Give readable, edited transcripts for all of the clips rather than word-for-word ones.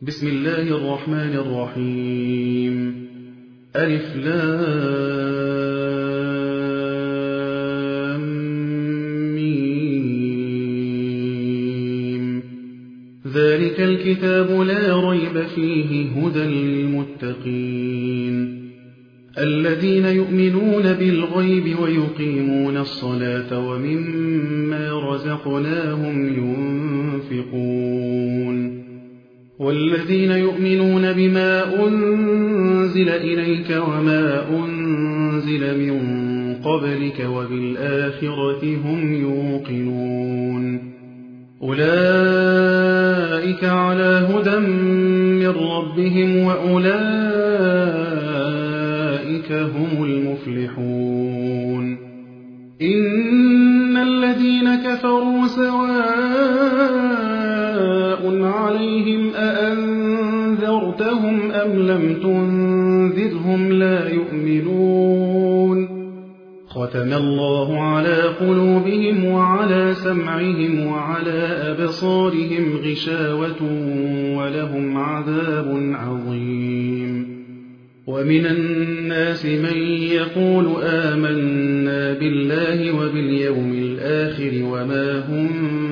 بسم الله الرحمن الرحيم. ألف لام ميم. ذلك الكتاب لا ريب فيه هدى للمتقين الذين يؤمنون بالغيب ويقيمون الصلاة ومما رزقناهم ينفقون والذين يؤمنون بما أنزل إليك وما أنزل من قبلك وبالآخرة هم يوقنون أولئك على هدى من ربهم وأولئك هم المفلحون. إن الذين كفروا سواء عليهم أأنذرتهم أم لم تنذرهم لا يؤمنون. ختم الله على قلوبهم وعلى سمعهم وعلى أبصارهم غشاوة ولهم عذاب عظيم. ومن الناس من يقول آمنا بالله وباليوم الآخر وما هم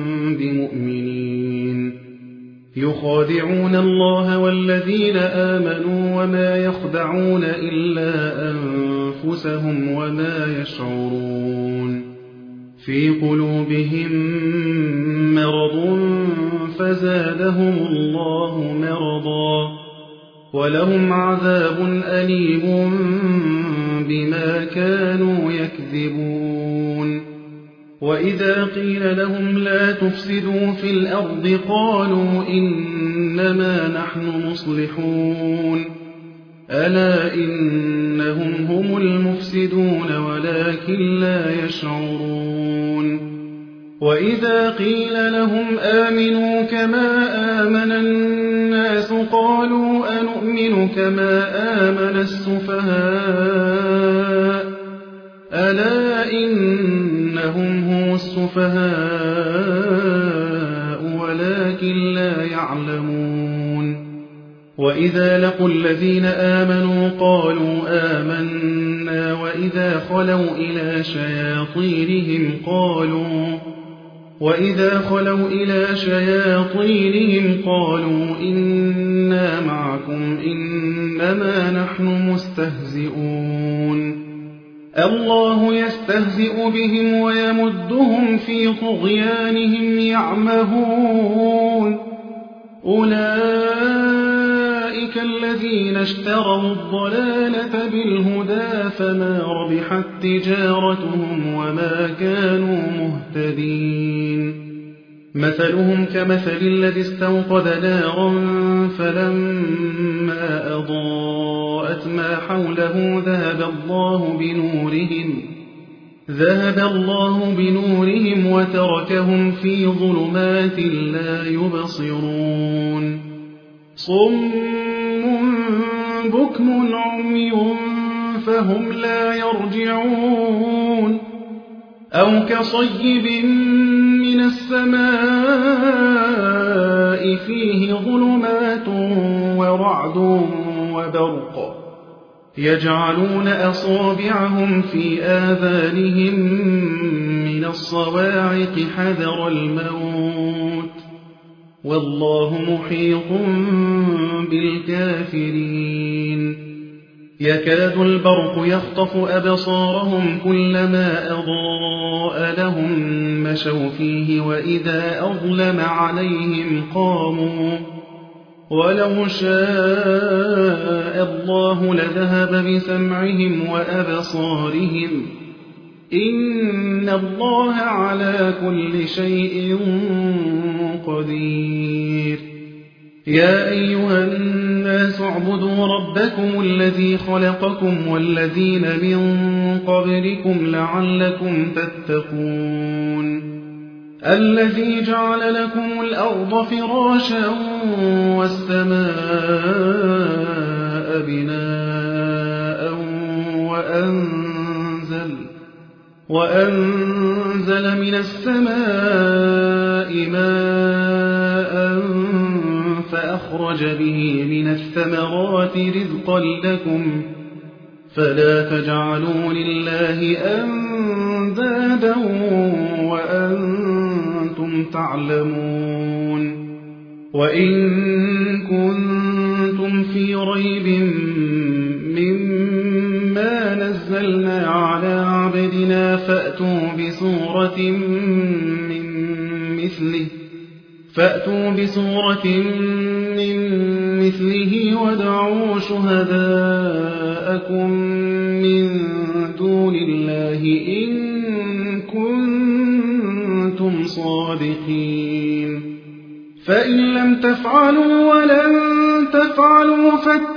بمؤمنين يخادعون الله والذين آمنوا وما يخدعون إلا أنفسهم وما يشعرون. في قلوبهم مرض فزادهم الله مرضا ولهم عذاب أليم بما كانوا يكذبون. وإذا قيل لهم لا تفسدوا في الأرض قالوا إنما نحن مصلحون ألا إنهم هم المفسدون ولكن لا يشعرون. وإذا قيل لهم آمنوا كما آمن الناس قالوا أنؤمن كما آمن السفهاء ألا إنهم هم السفهاء ولكن لا يعلمون. وإذا لقوا الذين آمنوا قالوا آمنا وإذا خلوا إلى شياطينهم قالوا إنا معكم إنما نحن مستهزئون. الله يستهزئ بهم ويمدهم في طغيانهم يعمهون. أولئك الذين اشتروا الضلالة بالهدى فما ربحت تجارتهم وما كانوا مهتدين. مثلهم كمثل الذي استوقد نارا فلما أضاءت ما حوله ذهب الله بنورهم وتركهم في ظلمات لا يبصرون. صم بكم عمي فهم لا يرجعون. أو كصيب من السماء فيه ظلمات ورعد وبرق يجعلون أصابعهم في آذانهم من الصواعق حذر الموت والله محيط بالكافرين. يكاد البرق يخطف أبصارهم كلما أضاء لهم مشوا فيه وإذا أظلم عليهم قاموا ولو شاء الله لذهب بسمعهم وأبصارهم إن الله على كل شيء قدير. يا أيها الناس اعبدوا ربكم الذي خلقكم والذين من قبلكم لعلكم تتقون. الذي جعل لكم الأرض فراشا والسماء بناء وأنزل من السماء ماء أخرج به من الثمرات رزقا لكم فلا تجعلوا لله أندادا وأنتم تعلمون وإن كنتم في ريب مما نزلنا على عبدنا فأتوا بسورة من مثله وادعوا شهداءكم من دون الله إن كنتم صادقين فإن لم تفعلوا ولن تفعلوا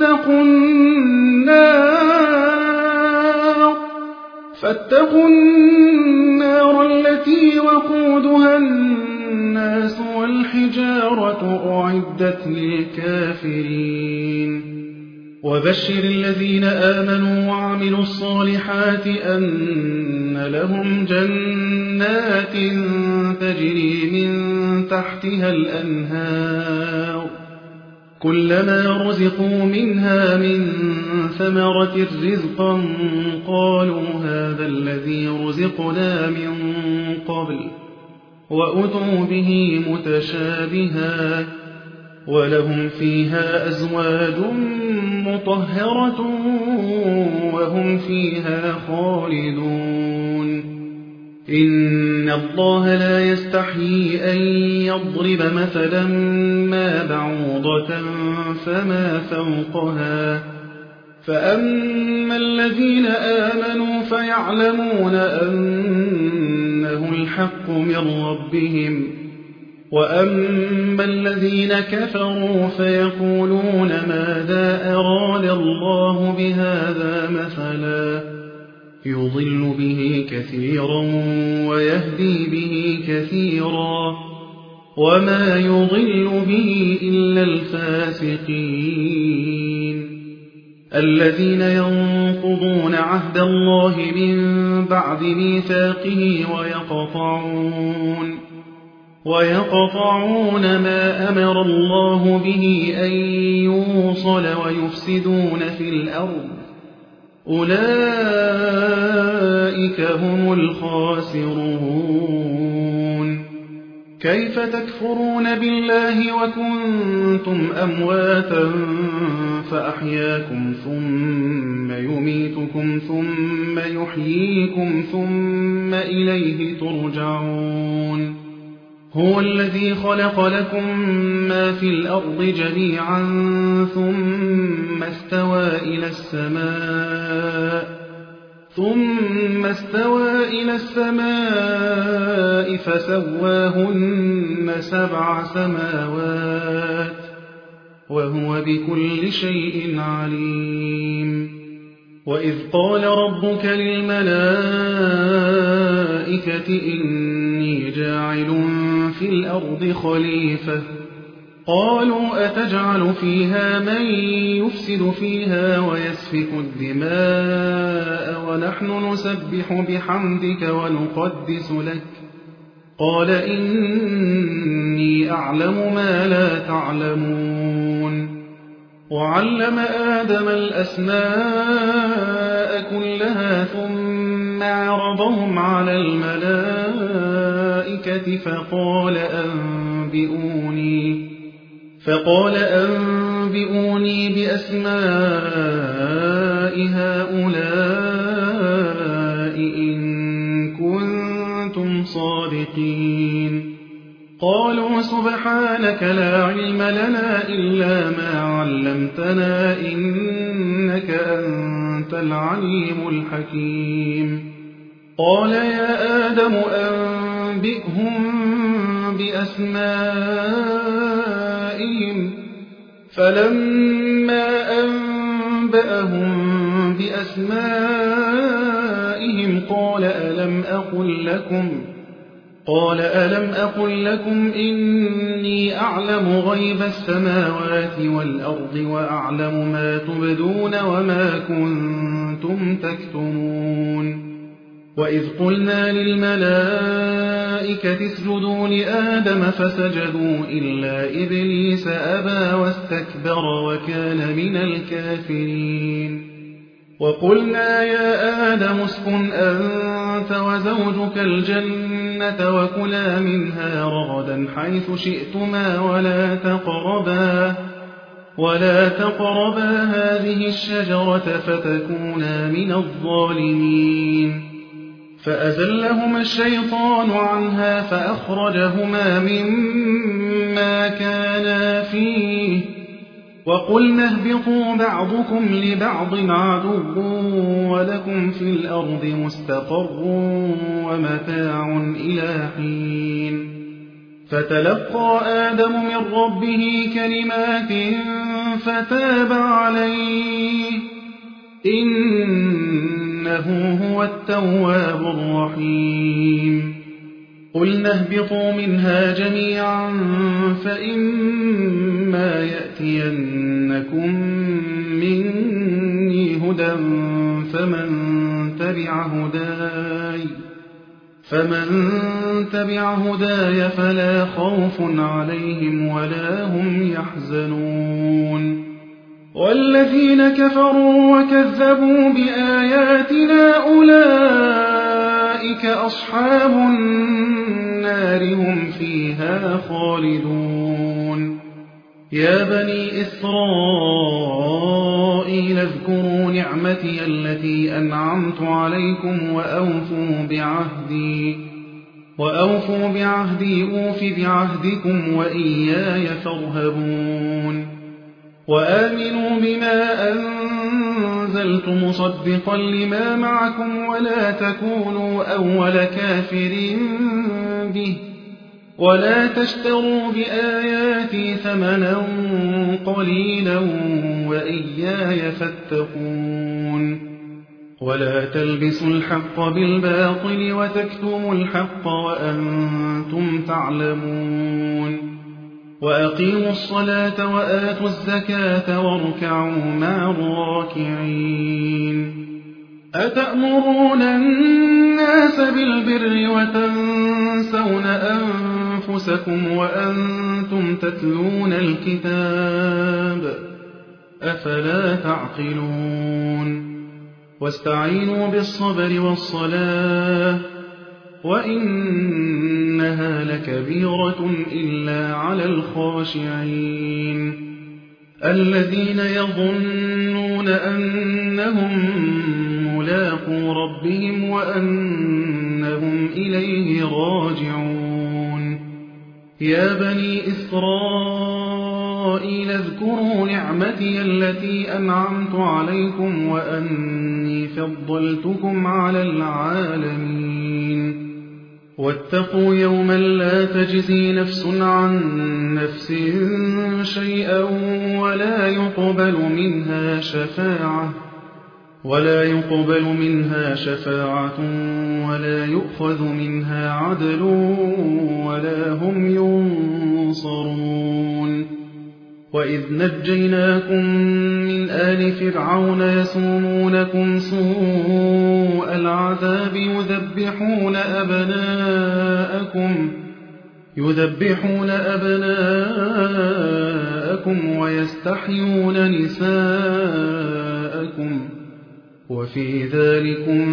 فاتقوا النار التي وقودها الناس والحجارة أعدت للكافرين وبشر الذين آمنوا وعملوا الصالحات أن لهم جنات تجري من تحتها الأنهار كلما رزقوا منها من ثمرة رزقا قالوا هذا الذي رزقنا من قبل وأتوا به متشابها ولهم فيها أزواج مطهرة وهم فيها خالدون إن الله لا يستحيي أن يضرب مثلا ما بعوضة فما فوقها فأما الذين آمنوا فيعلمون أنه الحق من ربهم وأما الذين كفروا فيقولون ماذا أراد الله بهذا مثلا يضل به كثيرا ويهدي به كثيرا وما يضل به إلا الفاسقين الذين ينقضون عهد الله من بعد ميثاقه ويقطعون ما أمر الله به أن يوصل ويفسدون في الأرض أولئك هم الخاسرون كيف تكفرون بالله وكنتم أمواتا فأحياكم ثم يميتكم ثم يحييكم ثم إليه ترجعون هو الذي خلق لكم ما في الأرض جميعا ثم استوى إلى السماء فسواهن 7 سماوات وهو بكل شيء عليم وإذ قال ربك للملائكة إني جاعل في الأرض خليفة قالوا أتجعل فيها من يفسد فيها ويسفك الدماء ونحن نسبح بحمدك ونقدس لك قال إني أعلم ما لا تعلمون وعلم آدم الأسماء كلها ثم عرضهم على الملائكة فقال أنبئوني بأسماء هؤلاء إن كنتم صادقين قالوا سبحانك لا علم لنا إلا ما علمتنا إنك أنت العليم الحكيم قال يا آدم أنبئهم بأسمائهم فلما أنبأهم بأسمائهم قال ألم أقل لكم إني أعلم غيب السماوات والأرض وأعلم ما تبدون وما كنتم تكتمون وإذ قلنا للملائكة الملائكة اسجدوا لآدم فسجدوا إلا إبليس أبى واستكبر وكان من الكافرين وقلنا يا آدم اسكن أنت وزوجك الجنة وكلا منها رغدا حيث شئتما ولا تقربا هذه الشجرة فتكونا من الظالمين فأزلهما الشيطان عنها فأخرجهما مما كانا فيه وقلنا اهبطوا بعضكم لبعض عدو ولكم في الأرض مستقر ومتاع إلى حين فتلقى آدم من ربه كلمات فتاب عليه إنه هو التواب الرحيم قلنا اهبطوا منها جميعا فإما يأتينكم مني هدى فمن تبع هداي فلا خوف عليهم ولا هم يحزنون والذين كفروا وكذبوا بآياتنا أولئك أصحاب النار هم فيها خالدون يا بني إسرائيل اذكروا نعمتي التي أنعمت عليكم وأوفوا بعهدي أوف بعهدكم وإياي فارهبون وآمنوا بما أنزلت مصدقا لما معكم ولا تكونوا أول كافر به ولا تشتروا بآياتي ثمنا قليلا وإياي فاتقون ولا تلبسوا الحق بالباطل وتكتموا الحق وأنتم تعلمون وأقيموا الصلاة وآتوا الزكاة واركعوا مع الراكعين أتأمرون الناس بالبر وتنسون أنفسكم وأنتم تتلون الكتاب أفلا تعقلون واستعينوا بالصبر والصلاة وإنها لكبيرة إلا على الخاشعين الذين يظنون أنهم ملاقو ربهم وأنهم إليه راجعون يا بني إسرائيل اذكروا نعمتي التي أنعمت عليكم وأني فضلتكم على العالمين واتقوا يوما لا تجزي نفس عن نفس شيئا ولا يقبل منها شفاعة ولا يؤخذ منها عدل ولا هم ينصرون وإذ نجيناكم من آل فرعون يسومونكم سوء العذاب يذبحون أبناءكم ويستحيون نساءكم وفي ذلكم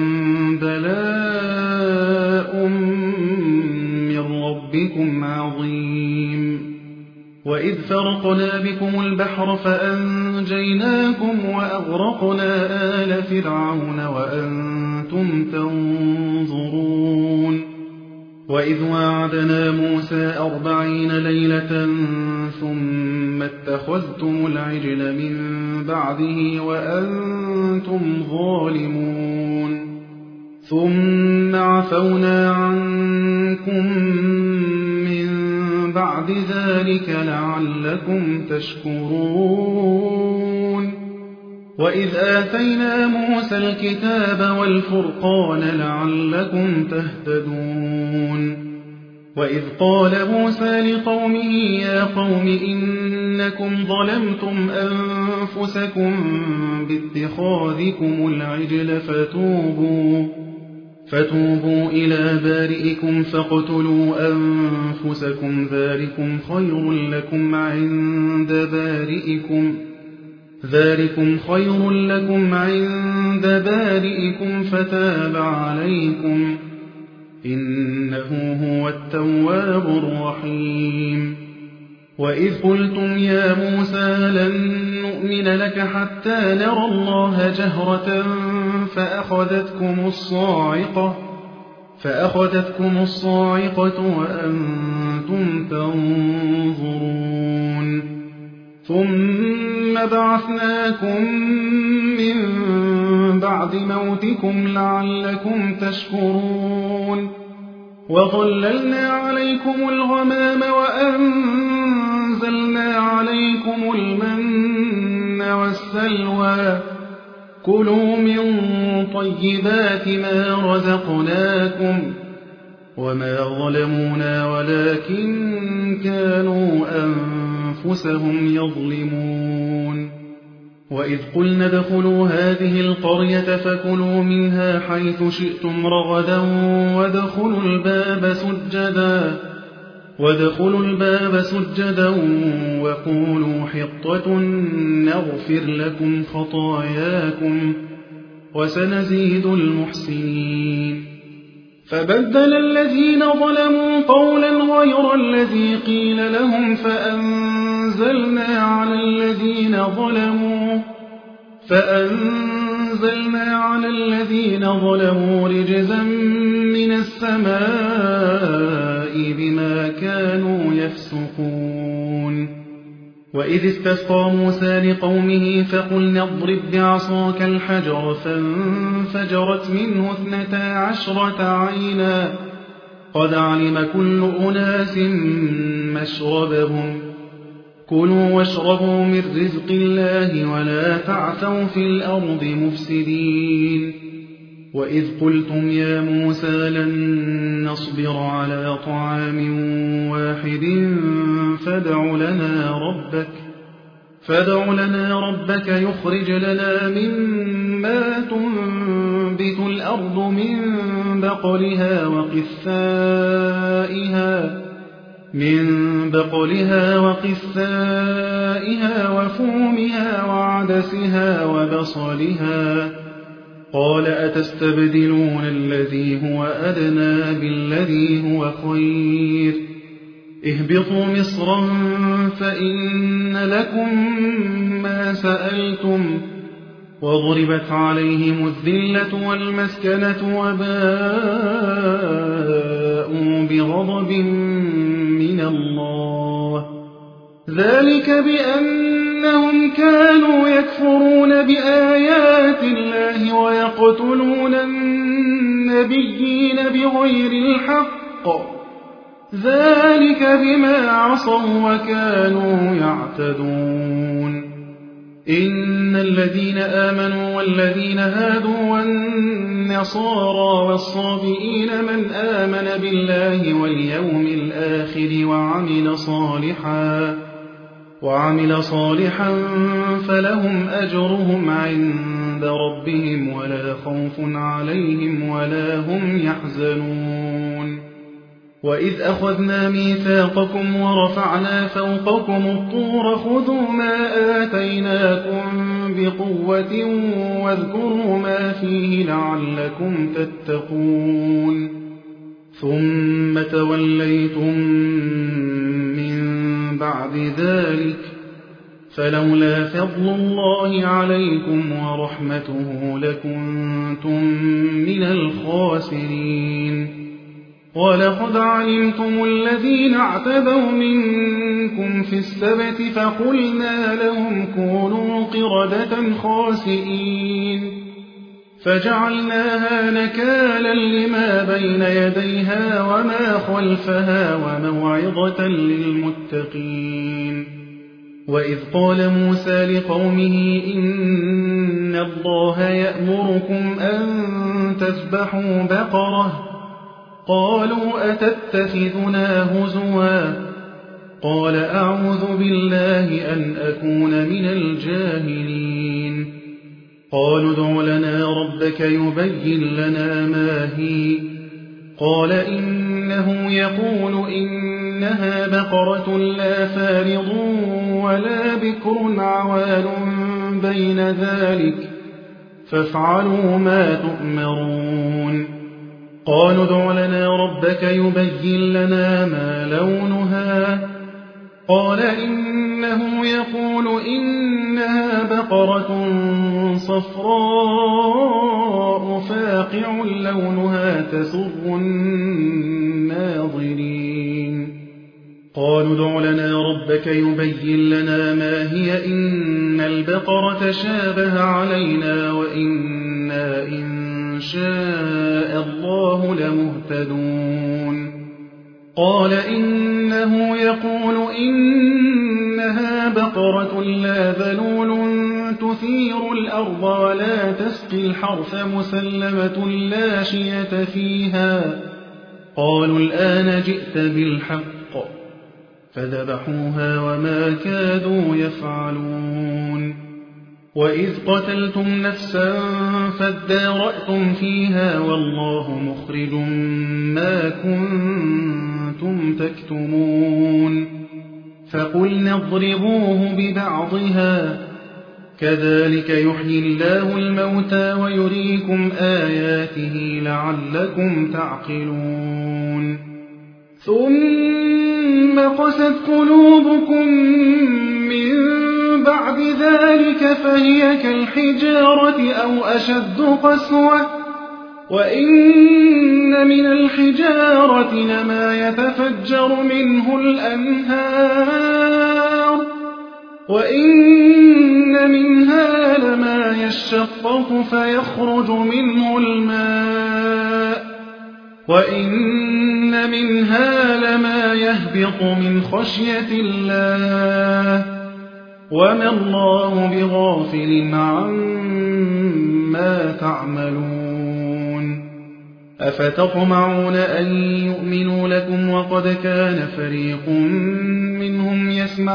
بلاء من ربكم عظيم وإذ فرقنا بكم البحر فأنجيناكم وأغرقنا آل فرعون وأنتم تنظرون وإذ وعدنا موسى 40 ليلة ثم اتخذتم العجل من بعده وأنتم ظالمون ثم عفونا عنكم من بعد ذلك لعلكم تشكرون وإذ آتينا موسى الكتاب والفرقان لعلكم تهتدون وإذ قال موسى لقومه يا قوم إنكم ظلمتم أنفسكم باتخاذكم العجل فتوبوا إلى بارئكم فاقتلوا أنفسكم ذلكم خير لكم عند بارئكم فتاب عليكم إنه هو التواب الرحيم وإذ قلتم يا موسى لن نؤمن لك حتى نرى الله جهرة فأخذتكم الصاعقة وأنتم تنظرون ثم بعثناكم من بعد موتكم لعلكم تشكرون وظللنا عليكم الغمام وأنزلنا عليكم المن والسلوى كلوا من طيبات ما رزقناكم وما ظلمونا ولكن كانوا أنفسهم يظلمون وإذ قلنا ادخلوا هذه القرية فكلوا منها حيث شئتم رغدا وادخلوا الباب سجدا وقولوا حطة نغفر لكم خطاياكم وسنزيد المحسنين فبدل الذين ظلموا قولا غير الذي قيل لهم فأنزلنا على الذين ظلموا رجزا من السماء بما كانوا يفسقون وإذ استسقى موسى لقومه فقلنا اضرب بعصاك الحجر فانفجرت منه 12 عينا قد علم كل أناس مشربهم كلوا واشربوا من رزق الله ولا تعثوا في الأرض مفسدين وإذ قلتم يا موسى لن نصبر على طعام واحد فادع لنا ربك يخرج لنا مما تنبت الأرض من بقلها وقثائها وفومها وعدسها وبصلها قال أتستبدلون الذي هو أدنى بالذي هو خير اهبطوا مصرا فإن لكم ما سألتم وضربت عليهم الذلة والمسكنة وباءوا بغضب من الله ذلك بأنهم كانوا يكفرون بآيات الله ويقتلون النبيين بغير الحق ذلك بما عصوا وكانوا يعتدون إن الذين آمنوا والذين هادوا والنصارى والصابئين من آمن بالله واليوم الآخر وعمل صالحا فلهم أجرهم عند ربهم ولا خوف عليهم ولا هم يحزنون وإذ أخذنا ميثاقكم ورفعنا فوقكم الطور خذوا ما آتيناكم بقوة واذكروا ما فيه لعلكم تتقون ثم توليتم من بعد ذلك فلولا فضل الله عليكم ورحمته لكنتم من الخاسرين ولقد علمتم الذين اعتدوا منكم في السبت فقلنا لهم كونوا قردة خاسئين فجعلناها نكالا لما بين يديها وما خلفها وموعظة للمتقين وإذ قال موسى لقومه إن الله يأمركم أن تذبحوا بقرة قالوا أتتخذنا هزوا قال أعوذ بالله أن أكون من الجاهلين قالوا ادع لنا ربك يبين لنا ما هي. قال إنه يقول إنها بقرة لا فارض ولا بكر عوان بين ذلك فافعلوا ما تؤمرون. قالوا ادع لنا ربك يبين لنا ما لونها. قال إنه يقول إنها بقرة صفراء فاقع لونها تسر الناظرين. قالوا ادع لنا ربك يبين لنا ما هي إن البقرة شابه علينا وإنا إن شاء الله لمهتدون. قال إنه يقول إنها بقرة لا ذلول تثير الأرض ولا تسقي الحرث مسلمة لا شية فيها. قالوا الآن جئت بالحق فذبحوها وما كادوا يفعلون. وإذ قتلتم نفسا فادارأتم فيها والله مخرج ما كنتم تكتمون. فقلنا اضربوه ببعضها كذلك يحيي الله الموتى ويريكم آياته لعلكم تعقلون. ثم قست قلوبكم من بعد ذلك فهي كالحجارة أو أشد قسوة وإن من الحجارة لما يتفجر منه الأنهار وإن منها لما يشقق فيخرج منه الماء وإن منها لما يهبط من خشية الله وما الله بغافل عما تعملون. أفتطمعون أن يؤمنوا لكم وقد كان فريق منهم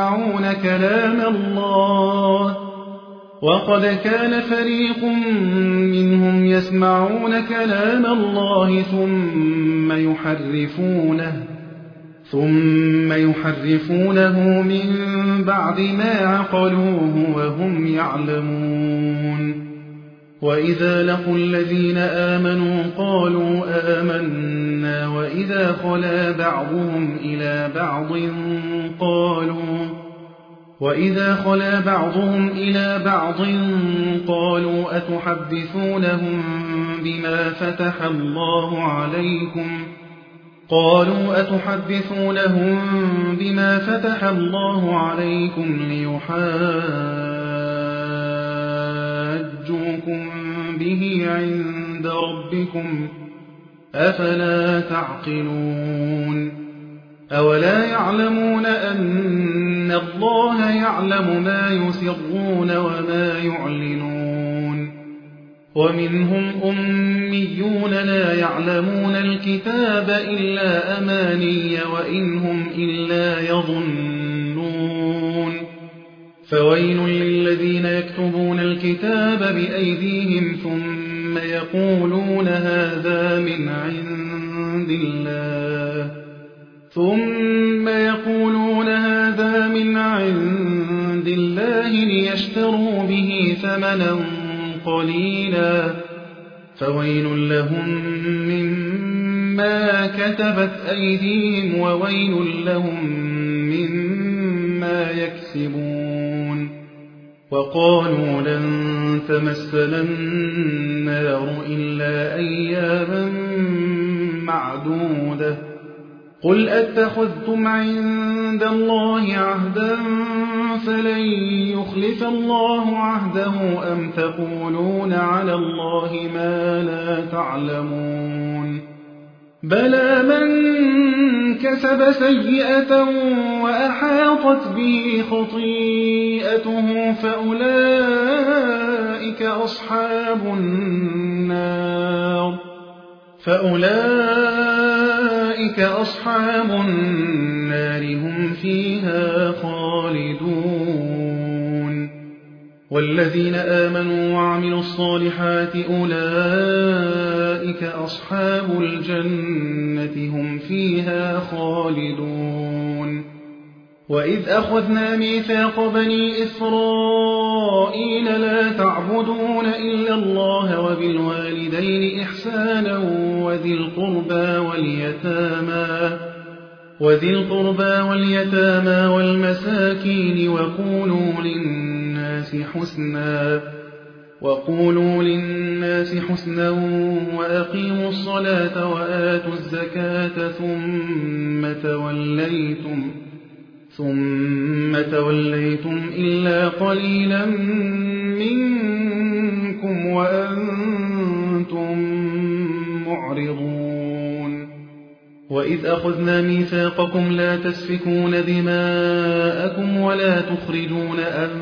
يسمعون كلام الله ثم يحرفونه من بعد ما عقلوه وهم يعلمون. وإذا لقوا الذين آمنوا قالوا آمنا وإذا خلا بعضهم إلى بعض قالوا أتحدثونهم بما فتح الله عليكم ليحاجوكم به عند ربكم أفلا تعقلون. أولا يعلمون أن الله يعلم ما يسرون وما يعلنون. ومنهم أميون لا يعلمون الكتاب إلا أماني وإن هم إلا يظنون. فويل للذين يكتبون الكتاب بأيديهم ثم يقولون هذا من عند الله ليشتروا به ثمنا قليلا فويل لهم مما كتبت أيديهم وويل لهم مما يكسبون. وقالوا لن تمسنا النار إلا أياما معدودة قل أتخذتم عند الله عهدا فلن يخلف الله عهده أم تقولون على الله ما لا تعلمون. بلى من كسب سيئة وأحاطت به خطيئته فأولئك أصحاب النار هم فيها خالدون. والذين آمنوا وعملوا الصالحات أولئك أصحاب الجنة هم فيها خالدون. وإذ أخذنا ميثاق بني إسرائيل لا تعبدون إلا الله وبالوالدين إحسانا وذي القربى واليتامى والمساكين وقولوا للناس حسنا وأقيموا الصلاة وآتوا الزكاة ثم توليتم إلا قليلا منكم وأنتم معرضون. وإذ أخذنا ميثاقكم لا تسفكون دماءكم ولا تخرجون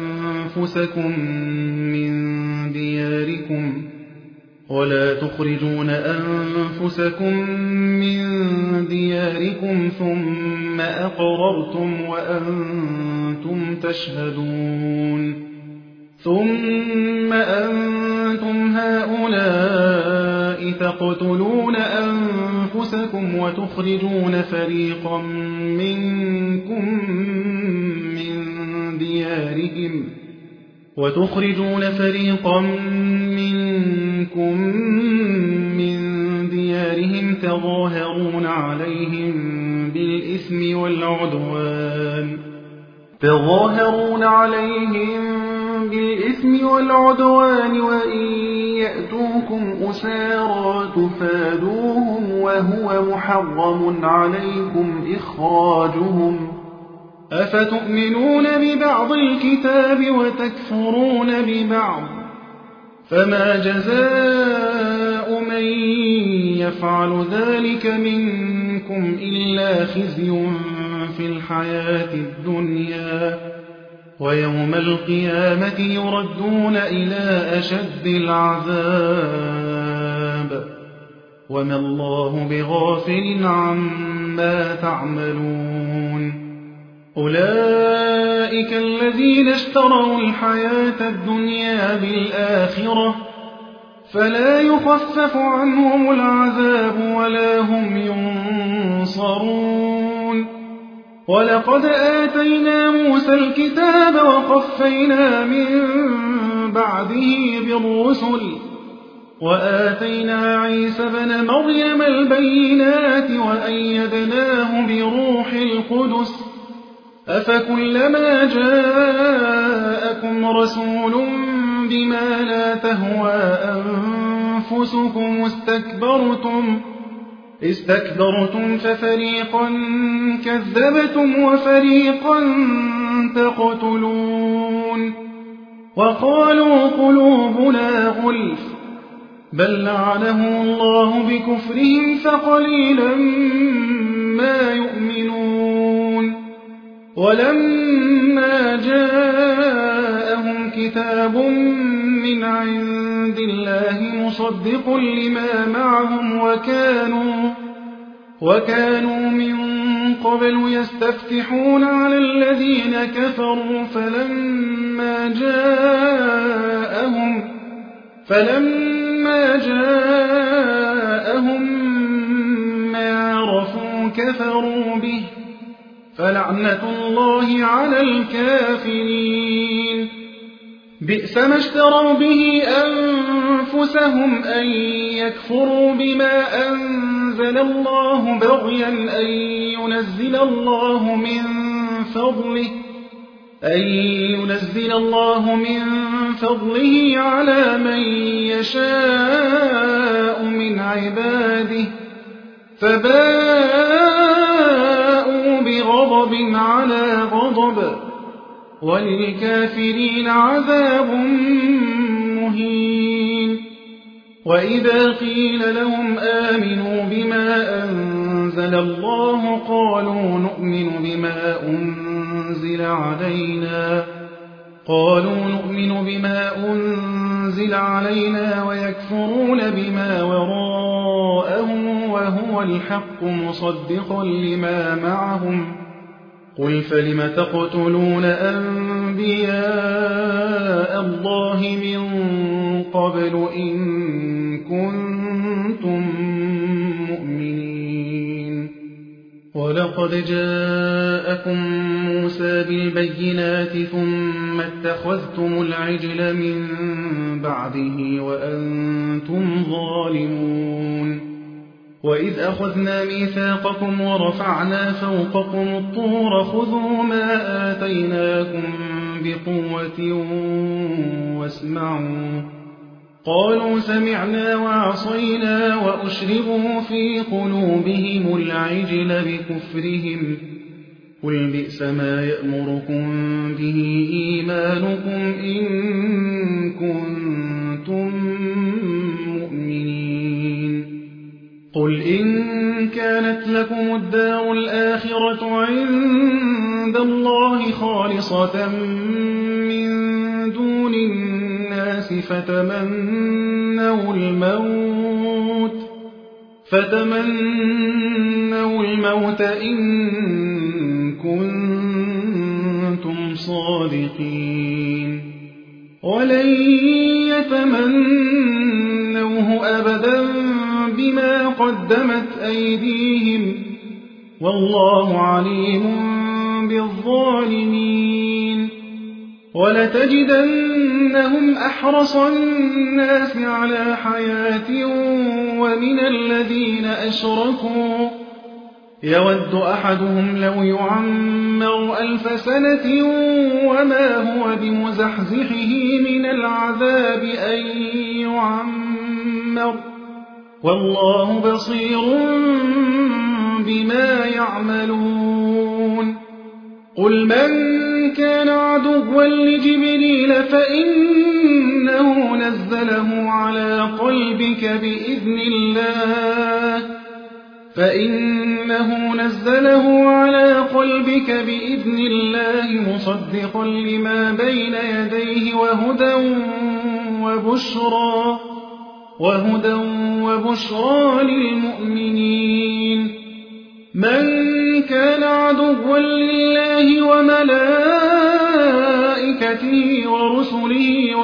أنفسكم من دياركم ثم أقررتم وأنتم تشهدون. ثم أنتم هؤلاء تقتلون أنفسكم وتخرجون فريقا منكم من ديارهم تظاهرون عليهم بالإثم والعدوان وإن يأتوكم أسارى تفادوهم وهو محرم عليكم إخراجهم. أفتؤمنون ببعض الكتاب وتكفرون ببعض؟ فما جزاء من يفعل ذلك منكم إلا خزي في الحياة الدنيا ويوم القيامة يردون إلى أشد العذاب وما الله بغافل عما تعملون. أولئك الذين اشتروا الحياة الدنيا بالآخرة فلا يخفف عنهم العذاب ولا هم ينصرون. ولقد آتينا موسى الكتاب وقفينا من بعده بالرسل وآتينا عيسى بن مريم البينات وأيدناه بروح القدس. أفكلما جاءكم رسول بما لا تهوى أنفسكم استكبرتم ففريقا كذبتم وفريقا تقتلون. وقالوا قلوبنا غلف بل لعنه الله بكفرهم فقليلا ما يؤمنون. ولما جاءهم كتاب من عند الله مصدق لما معهم وكانوا من قبل يستفتحون على الذين كفروا فلما جاءهم ما عرفوا كفروا به فلعنة الله على الكافرين. بئس ما اشتروا به أنفسهم أن يكفروا بما أنزل الله بغيا أن ينزل الله من فضله على من يشاء من عباده فباءوا بغضب على غضب وللكافرين عذاب مهين. وإذا قيل لهم آمنوا بما أنزل الله قالوا نؤمن بما أنزل علينا ويكفرون بما وراءه وهو الحق مصدقا لما معهم. قل فلم تقتلون أنبياء الله قبل إن كنتم مؤمنين. ولقد جاءكم موسى بالبينات ثم اتخذتم العجل من بعده وأنتم ظالمون. وإذ أخذنا ميثاقكم ورفعنا فوقكم الطور خذوا ما آتيناكم بقوة واسمعوا. قالوا سمعنا وعصينا وأشربوا في قلوبهم العجل بكفرهم قل بئس ما يأمركم به إيمانكم إن كنتم مؤمنين. قل إن كانت لكم الدار الآخرة عند الله خالصة من دون الناس فتمنوا الموت إن كنتم صادقين ولن يتمنوه أبدا بما قدمت أيديهم والله عليم بالظالمين. ولتجدنهم أحرص الناس على حياة ومن الذين أشركوا يود أحدهم لو يعمر 1000 سنة وما هو بمزحزحه من العذاب أن يعمر والله بصير بما يعملون. قل من كان عدوا لجبريل فإنه نزله على قلبك بإذن الله مصدقا لما بين يديه وهدى وبشرى للمؤمنين. من كان عدوا لله وملائكته ورسله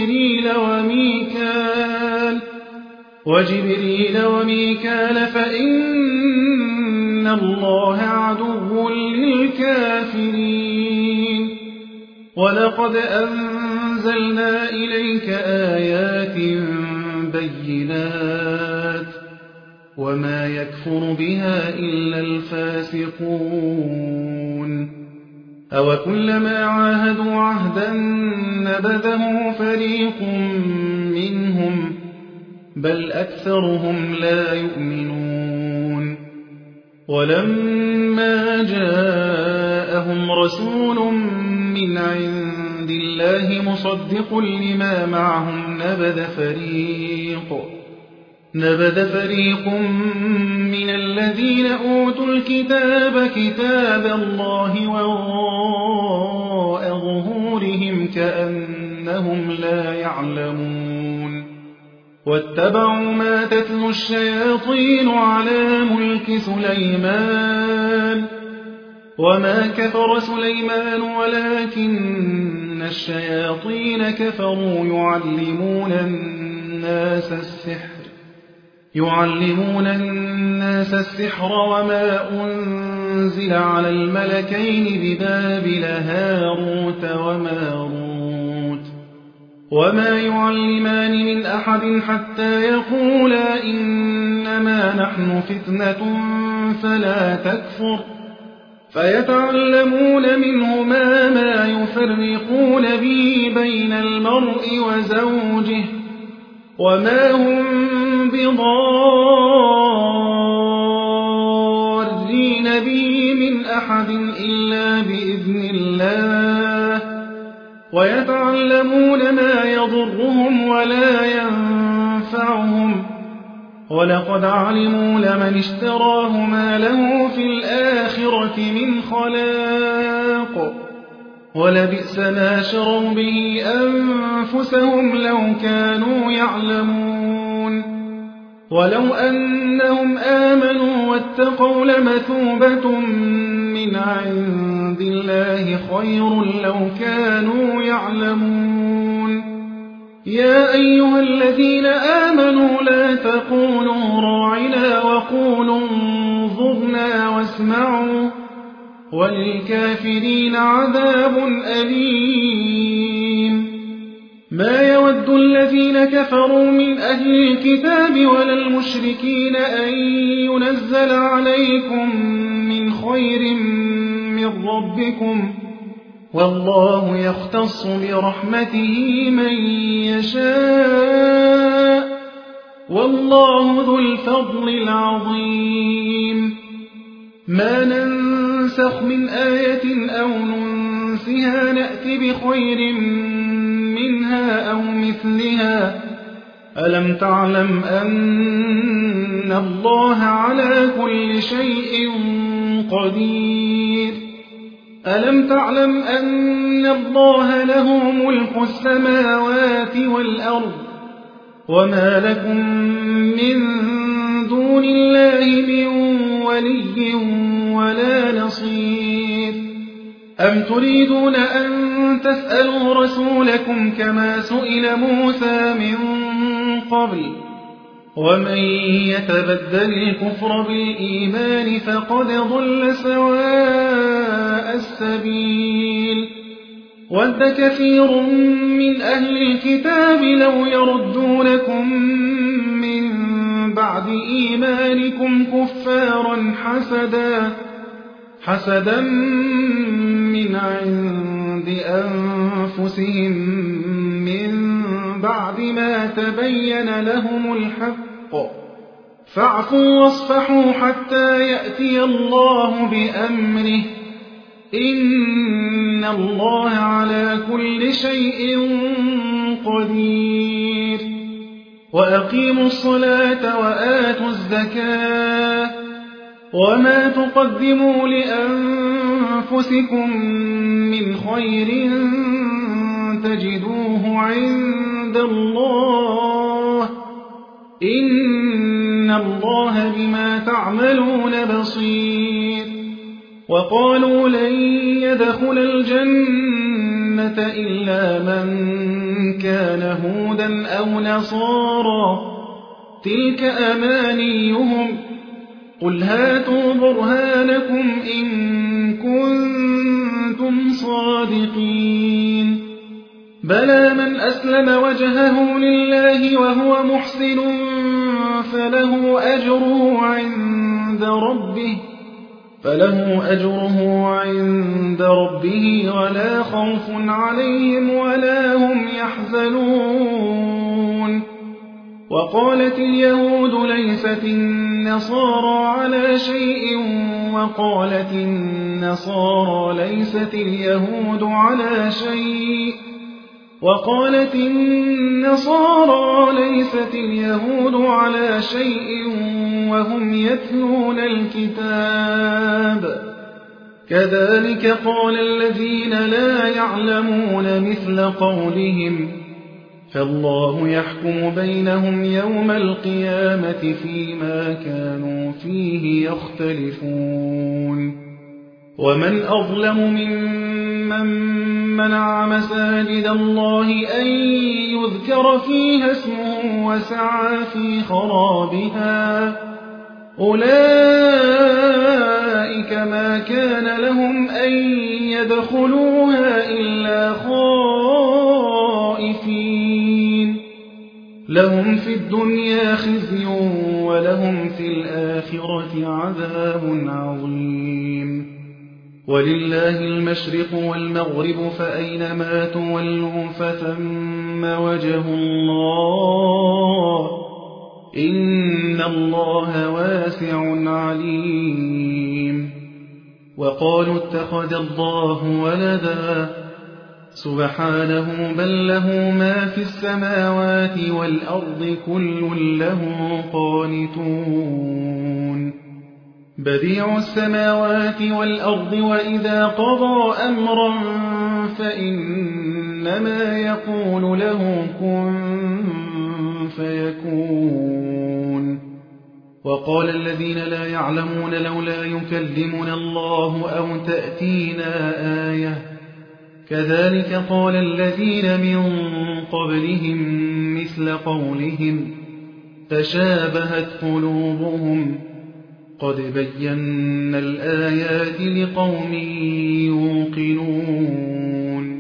وجبريل وميكال فإن الله عدو للكافرين. ولقد أنزلنا إليك آيات بينات وما يكفر بها إلا الفاسقون. أوكلما عاهدوا عهدا نبذه فريق منهم بل أكثرهم لا يؤمنون. ولما جاءهم رسول من عند الله مصدق لما معهم نبذ فريق من الذين أوتوا الكتاب كتاب الله وراء ظهورهم كأنهم لا يعلمون. واتبعوا ما تتلو الشياطين على ملك سليمان وما كفر سليمان ولكن الشياطين كفروا يعلمون الناس السحر وما أنزل على الملكين ببابل هاروت وماروت وما يعلمان من أحد حتى يقولا إنما نحن فتنة فلا تكفر فيتعلمون منهما ما يفرقون به بين المرء وزوجه وما هم بضارين به من أحد إلا بإذن الله ويتعلمون ما يضرهم ولا ينفعهم ولقد علموا لمن اشتراه ما له في الآخرة من خلاق ولبئس ما شروا به أنفسهم لو كانوا يعلمون. ولو أنهم آمنوا واتقوا لمثوبة من عند الله خير لو كانوا يعلمون. يا أيها الذين آمنوا لا تقولوا راعنا وقولوا انظرنا واسمعوا وللكافرين عذاب أليم ما يود الذين كفروا من أهل الكتاب ولا المشركين أن ينزل عليكم من خير من ربكم والله يختص برحمته من يشاء والله ذو الفضل العظيم ما ننسخ من آية أو ننسها نأت بخير منها أو مثلها ألم تعلم أن الله على كل شيء قدير ألم تعلم أن الله له ملك السماوات والأرض وما لكم من دون الله من ولي ولا نصير أم تريدون أن تسألوا رسولكم كما سئل موسى من قبل ومن يتبدل الكفر بالإيمان فقد ضل سواء السبيل ود كثير من أهل الكتاب لو يردونكم من بعد إيمانكم كفارا حسدا من عند أنفسهم من بعد ما تبين لهم الحق فاعفوا واصفحوا حتى يأتي الله بأمره إن الله على كل شيء قدير وأقيموا الصلاة وآتوا الزكاة وما تقدموا لأنفسكم من خير تجدوه عند الله إن الله بما تعملون بصير وقالوا لن يدخل الجنة إلا من كان هودا أو نصارى تلك أمانيهم قل هاتوا برهانكم إن كنتم صادقين بلى من أسلم وجهه لله وهو محسن فله أجره عند ربه ولا خوف عليهم ولا هم يحزنون وقالت اليهود ليست النصارى على شيء وقالت النصارى ليست اليهود على شيء وقالت النصارى ليست اليهود على شيء وهم يتلون الكتاب كذلك قال الذين لا يعلمون مثل قولهم فالله يحكم بينهم يوم القيامة فيما كانوا فيه يختلفون ومن أظلم ممن منع مساجد الله أن يذكر فيها اسمه وسعى في خرابها أولئك ما كان لهم أن يدخلوها إلا خائفين لهم في الدنيا خزي ولهم في الآخرة عذاب عظيم ولله المشرق والمغرب فأينما تولوا فثم وجه الله إن الله واسع عليم وقالوا اتخذ الله ولدا سبحانه بل له ما في السماوات والأرض كل له قانتون بديع السماوات والأرض وإذا قضى أمرا فإنما يقول له كن فيكون وقال الذين لا يعلمون لولا يكلمنا الله أو تأتينا آية كذلك قال الذين من قبلهم مثل قولهم تشابهت قلوبهم قد بينا الآيات لقوم يوقنون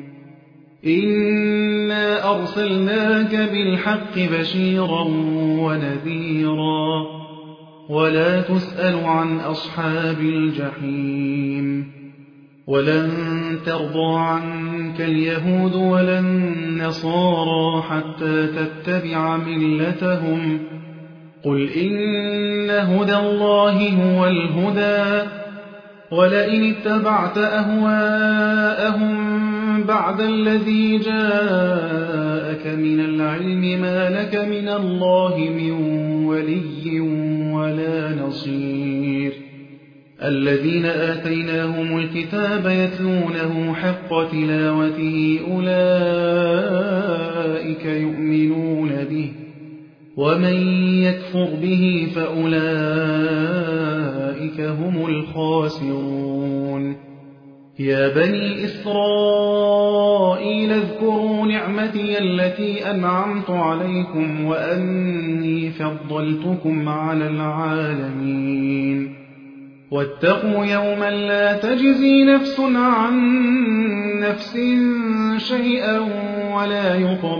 إنا أرسلناك بالحق بشيرا ونذيرا ولا تسأل عن أصحاب الجحيم ولن ترضى عنك اليهود ولا النصارى حتى تتبع ملتهم قل إن هدى الله هو الهدى ولئن اتبعت أهواءهم بعد الذي جاءك من العلم ما لك من الله من ولي ولا نصير الذين آتيناهم الكتاب يتلونه حق تلاوته أولئك يؤمنون به ومن يكفر به فأولئك هم الخاسرون يا بني إسرائيل اذكروا نعمتي التي أنعمت عليكم وأني فضلتكم على العالمين واتقوا يوما لا تجزي نفس عن نفس شيئا ولا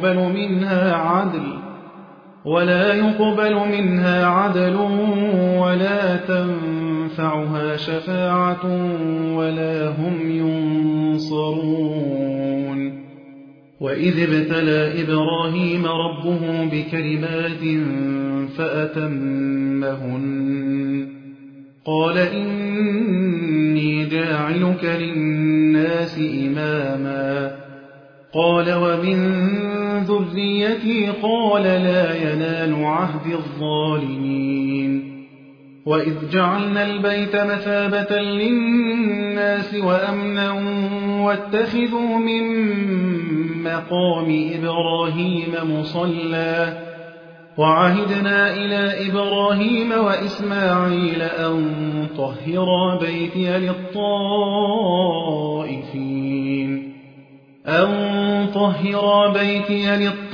يقبل منها عدل ولا تنفعها شفاعة ولا هم ينصرون وإذ ابتلى إبراهيم ربه بكلمات فأتمهن قال إني جاعلك للناس إماما قال ومن ذريتي قال لا ينال عهد الظالمين وإذ جعلنا البيت مثابة للناس وأمنا واتخذوا من مقام إبراهيم مصلى وعهدنا إلى إبراهيم وإسماعيل أن طهرا بيتي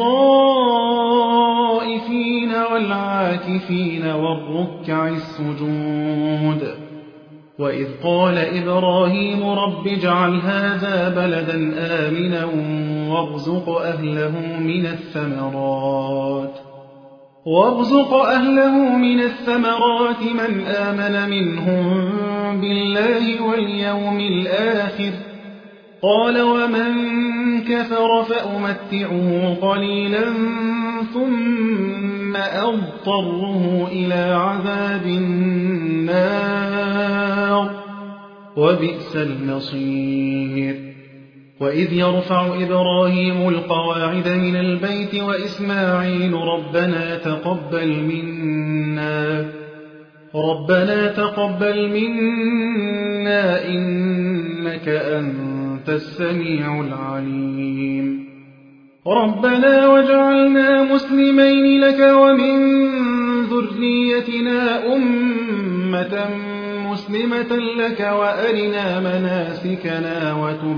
للطائفين والعاكفين والركع السجود وإذ قال إبراهيم رب اجعل هذا بلدا آمنا وارزق أهله من الثمرات من آمن منهم بالله واليوم الآخر قال ومن كفر فأمتعه قليلا ثم أضطره إلى عذاب النار وبئس المصير وإذ يرفع إبراهيم القواعد من البيت وإسماعيل ربنا تقبل منا إنك أنت السميع العليم ربنا واجعلنا مسلمين لك ومن ذريتنا أمة مسلمة لك وأرنا مناسكنا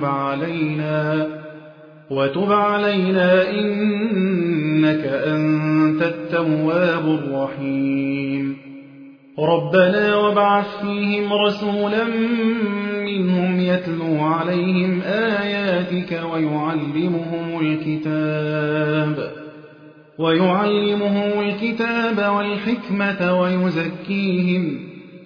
وتب علينا إنك أنت التواب الرحيم ربنا وابعث فيهم رسولا منهم يتلو عليهم آياتك ويعلمهم الكتاب والحكمة ويزكيهم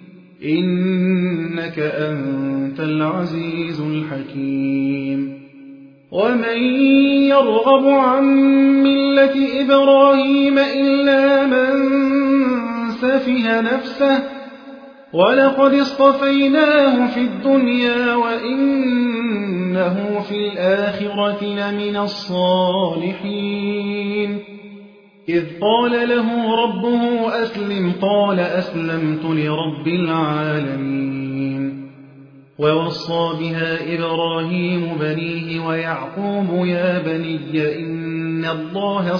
إنك أنت العزيز الحكيم ومن يرغب عن ملة إبراهيم إلا من سفه نفسه ولقد اصطفيناه في الدنيا وإنه في الآخرة لمن الصالحين إذ قال له ربه أسلم قال أسلمت لرب العالمين ووصى بها إبراهيم بنيه ويعقوب يا بني إن الله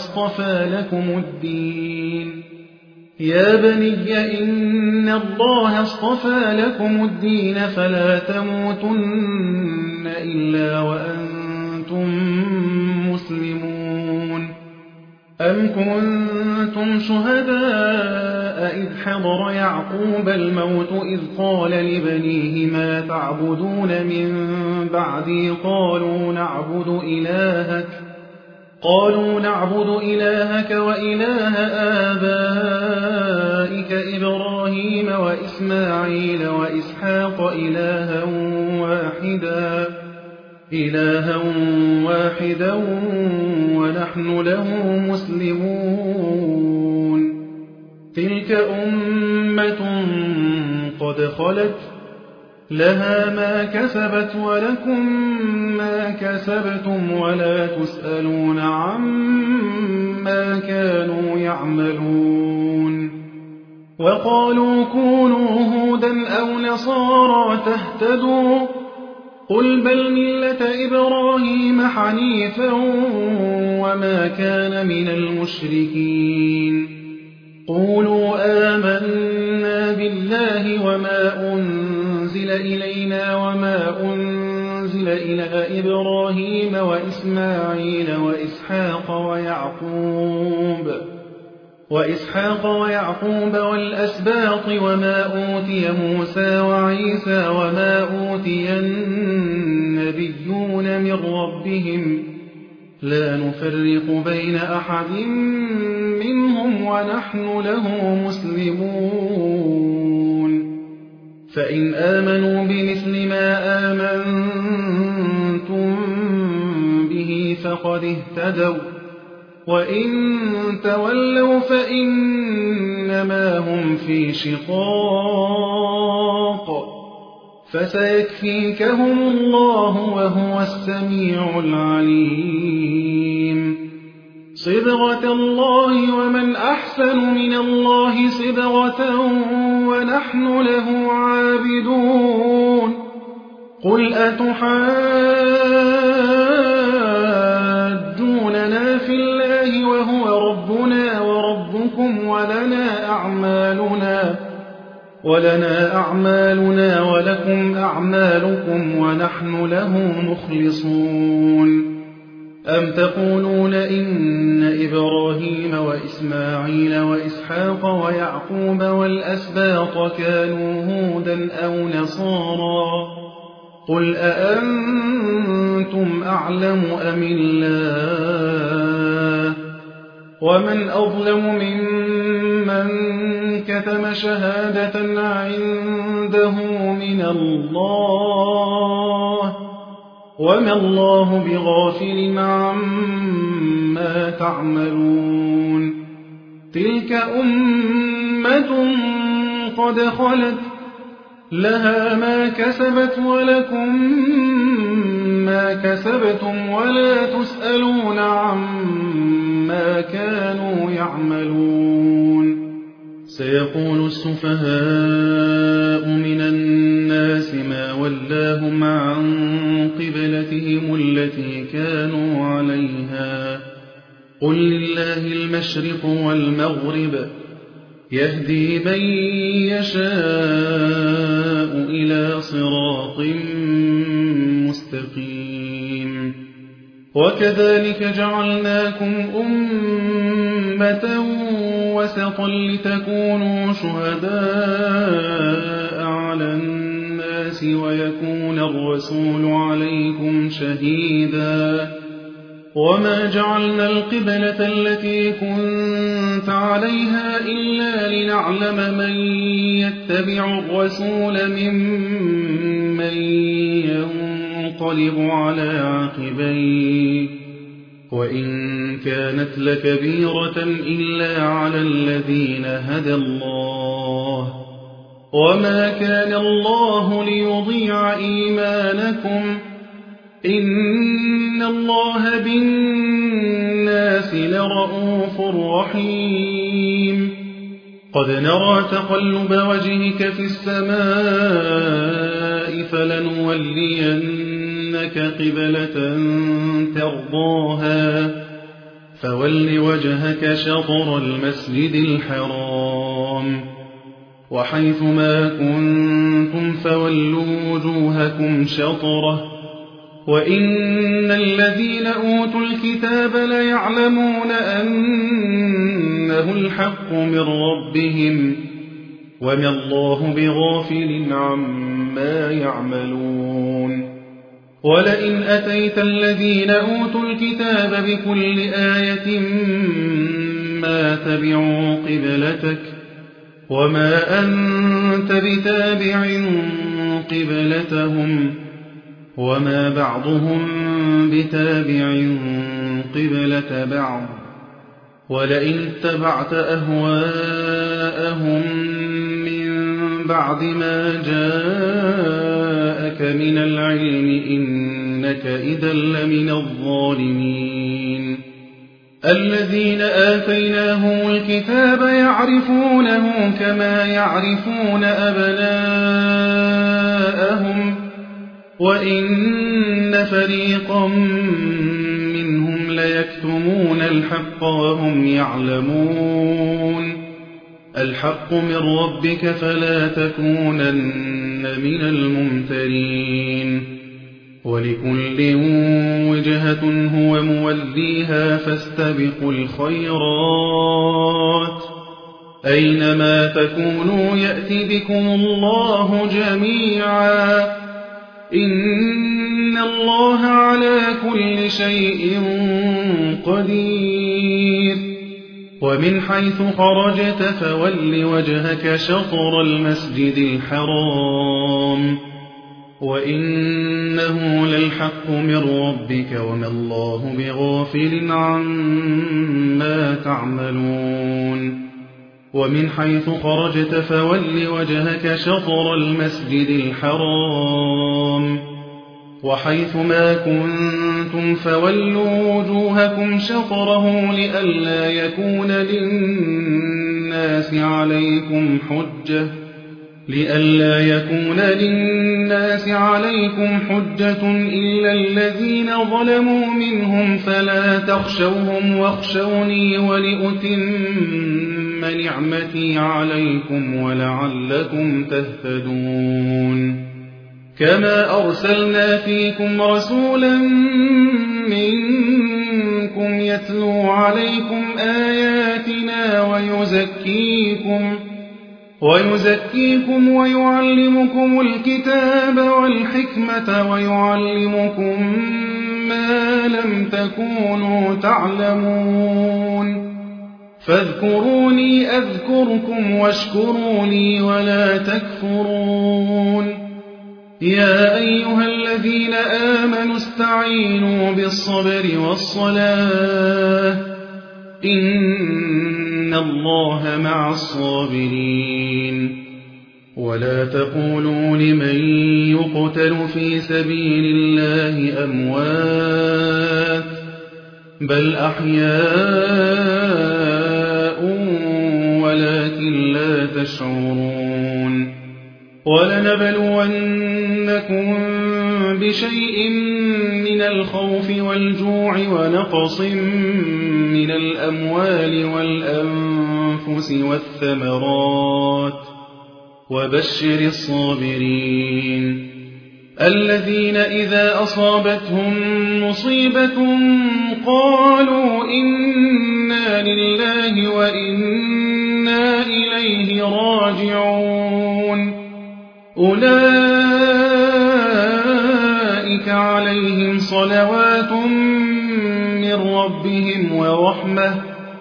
اصطفى لكم الدين فلا تموتن إلا وأنتم وأنتم مسلمون أم كنتم شهداء إذ حضر يعقوب الموت إذ قال لبنيه ما تعبدون من بعدي قالوا نعبد إلهك وإله آبائك إبراهيم وإسماعيل وإسحاق إلها واحدا ونحن له مسلمون تلك أمة قد خلت لها ما كسبت ولكم ما كسبتم ولا تسألون عما كانوا يعملون وقالوا كونوا هودا أو نصارى تهتدوا قل بل ملة إبراهيم حنيفا وما كان من المشركين قولوا آمنا بالله وما أنزل إلينا وما أنزل إلى إبراهيم وإسماعيل وإسحاق ويعقوب والأسباط وما أوتي موسى وعيسى وما أوتي النبيون من ربهم لا نفرق بين أحد منهم ونحن له مسلمون فإن آمنوا بمثل ما آمنتم به فقد اهتدوا وإن تولوا فإنما هم في شقاق فسيكفيكهم الله وهو السميع العليم صبغة الله ومن أحسن من الله صبغة ونحن له عابدون قل أتحاجوننا في الله وهو ربنا وربكم ولنا أعمالنا ولكم أعمالكم ونحن له مخلصون أم تقولون إن إبراهيم وإسماعيل وإسحاق ويعقوب والأسباط كانوا هودا أو نصارى قل أأنتم أعلم أم الله ومن أظلم ممن كتم شهادة عنده من الله وما الله بغافل عما تعملون تلك أمة قد خلت لها ما كسبت ولكم ما كسبتم ولا تسألون عما كانوا يعملون سيقول السفهاء من الناس ما ولاهم عن قبلتهم التي كانوا عليها قل لله المشرق والمغرب يهدي من يشاء إلى صراط مستقيم وكذلك جعلناكم أمة وسطا لتكونوا شهداء على الناس ويكون الرسول عليكم شهيدا وما جعلنا القبلة التي كنت عليها إلا لنعلم من يتبع الرسول ممن ينقلب على عقبيه وإن كانت لكبيرة إلا على الذين هدى الله وما كان الله ليضيع إيمانكم إن الله بالناس لرءوف رحيم قد نرى تقلب وجهك في السماء فلنولينك قبلة ترضاها فول وجهك شطر المسجد الحرام وحيث ما كنتم فولوا وجوهكم شطره وإن الذين أوتوا الكتاب ليعلمون أنه الحق من ربهم وما الله بغافل عما يعملون ولئن أتيت الذين أوتوا الكتاب بكل آية ما تبعوا قبلتك وما أنت بتابع قبلتهم وما بعضهم بتابع قبلة بعض ولئن اتبعت أهواءهم من بعد ما جاءك من العلم إنك إذا لمن الظالمين الذين آتيناهم الكتاب يعرفونه كما يعرفون أبناءهم وإن فريقا منهم ليكتمون الحق وهم يعلمون الحق من ربك فلا تكونن من الممترين ولكل وجهة هو موليها فاستبقوا الخيرات أينما تكونوا يأتي بكم الله جميعا إن الله على كل شيء قدير ومن حيث خرجت فول وجهك شطر المسجد الحرام وإنه للحق من ربك وما الله بغافل عما تعملون ومن حيث خرجت فول وجهك شطر المسجد الحرام وحيث ما كنتم فولوا وجوهكم شطره لئلا يكون للناس عليكم حجة إلا الذين ظلموا منهم فلا تخشوهم واخشوني ولأتم نعمتي عليكم ولعلكم تهتدون كما أرسلنا فيكم رسولا منكم يتلو عليكم آياتنا ويزكيكم ويعلمكم الكتاب والحكمة ويعلمكم ما لم تكونوا تعلمون فاذكروني أذكركم واشكروا لي ولا تكفرون يا أيها الذين آمنوا استعينوا بالصبر والصلاة إن الله مع الصابرين ولا تقولوا لمن يقتل في سبيل الله أموات بل أحياء ولكن لا تشعرون ولنبلونكم بشيء من الخوف والجوع ونقص من الأموال والأنفس والثمرات وبشر الصابرين الذين إذا أصابتهم مصيبة قالوا إنا لله وإنا إليه راجعون أولئك عليهم صلوات من ربهم ورحمة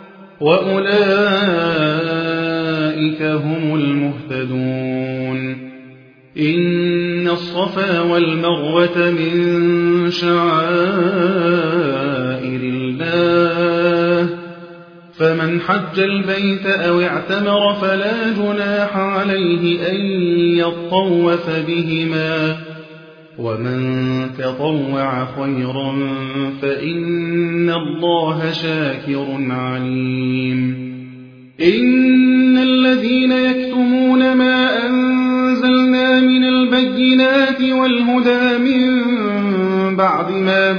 وأولئك هم المهتدون إن الصفا والمروة من شعائر الله فمن حج البيت أو اعتمر فلا جناح عليه أن يطوف بهما ومن تطوع خيرا فإن الله شاكر عليم إن الذين يكتمون ما أنزلنا من البينات والهدى من بعد ما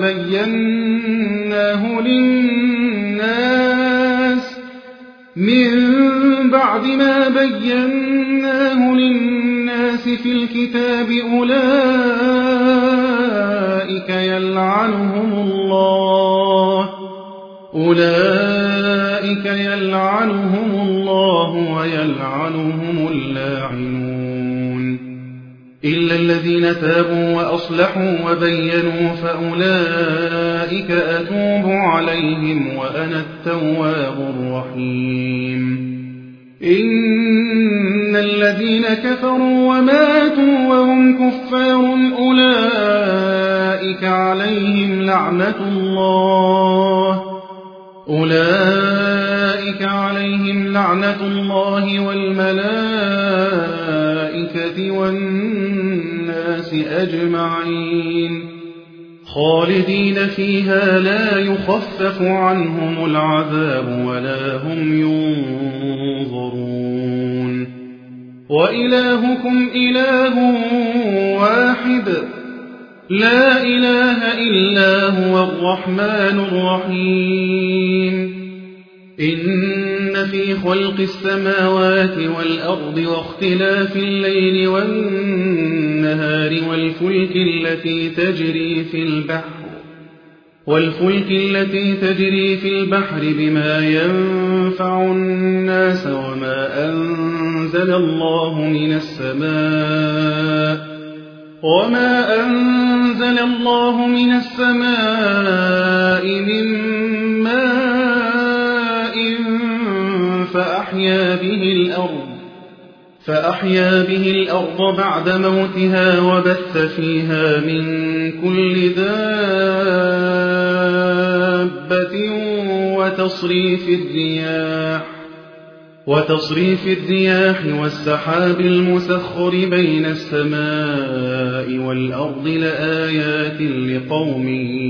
بيناه للناس في الكتاب أولئك أولئك يلعنهم الله ويلعنهم اللاعنون إلا الذين تابوا وأصلحوا وبينوا فأولئك أتوب عليهم وأنا التواب الرحيم إن الذين كفروا وماتوا وهم كفار أولئك عليهم لعنة الله والملائكة والناس أجمعين خالدين فيها لا يخفف عنهم العذاب ولا هم ينظرون وإلهكم إله واحد لا إله إلا هو الرحمن الرحيم إن في خلق السماوات والأرض واختلاف الليل والنهار والفلك التي تجري في البحر بما ينفع الناس وما أنزل الله من السماء من ماء فأحيا به الأرض بعد موتها وبث فيها من كل دابة وتصريف الرياح والسحاب المسخر بين السماء والأرض لآيات لقوم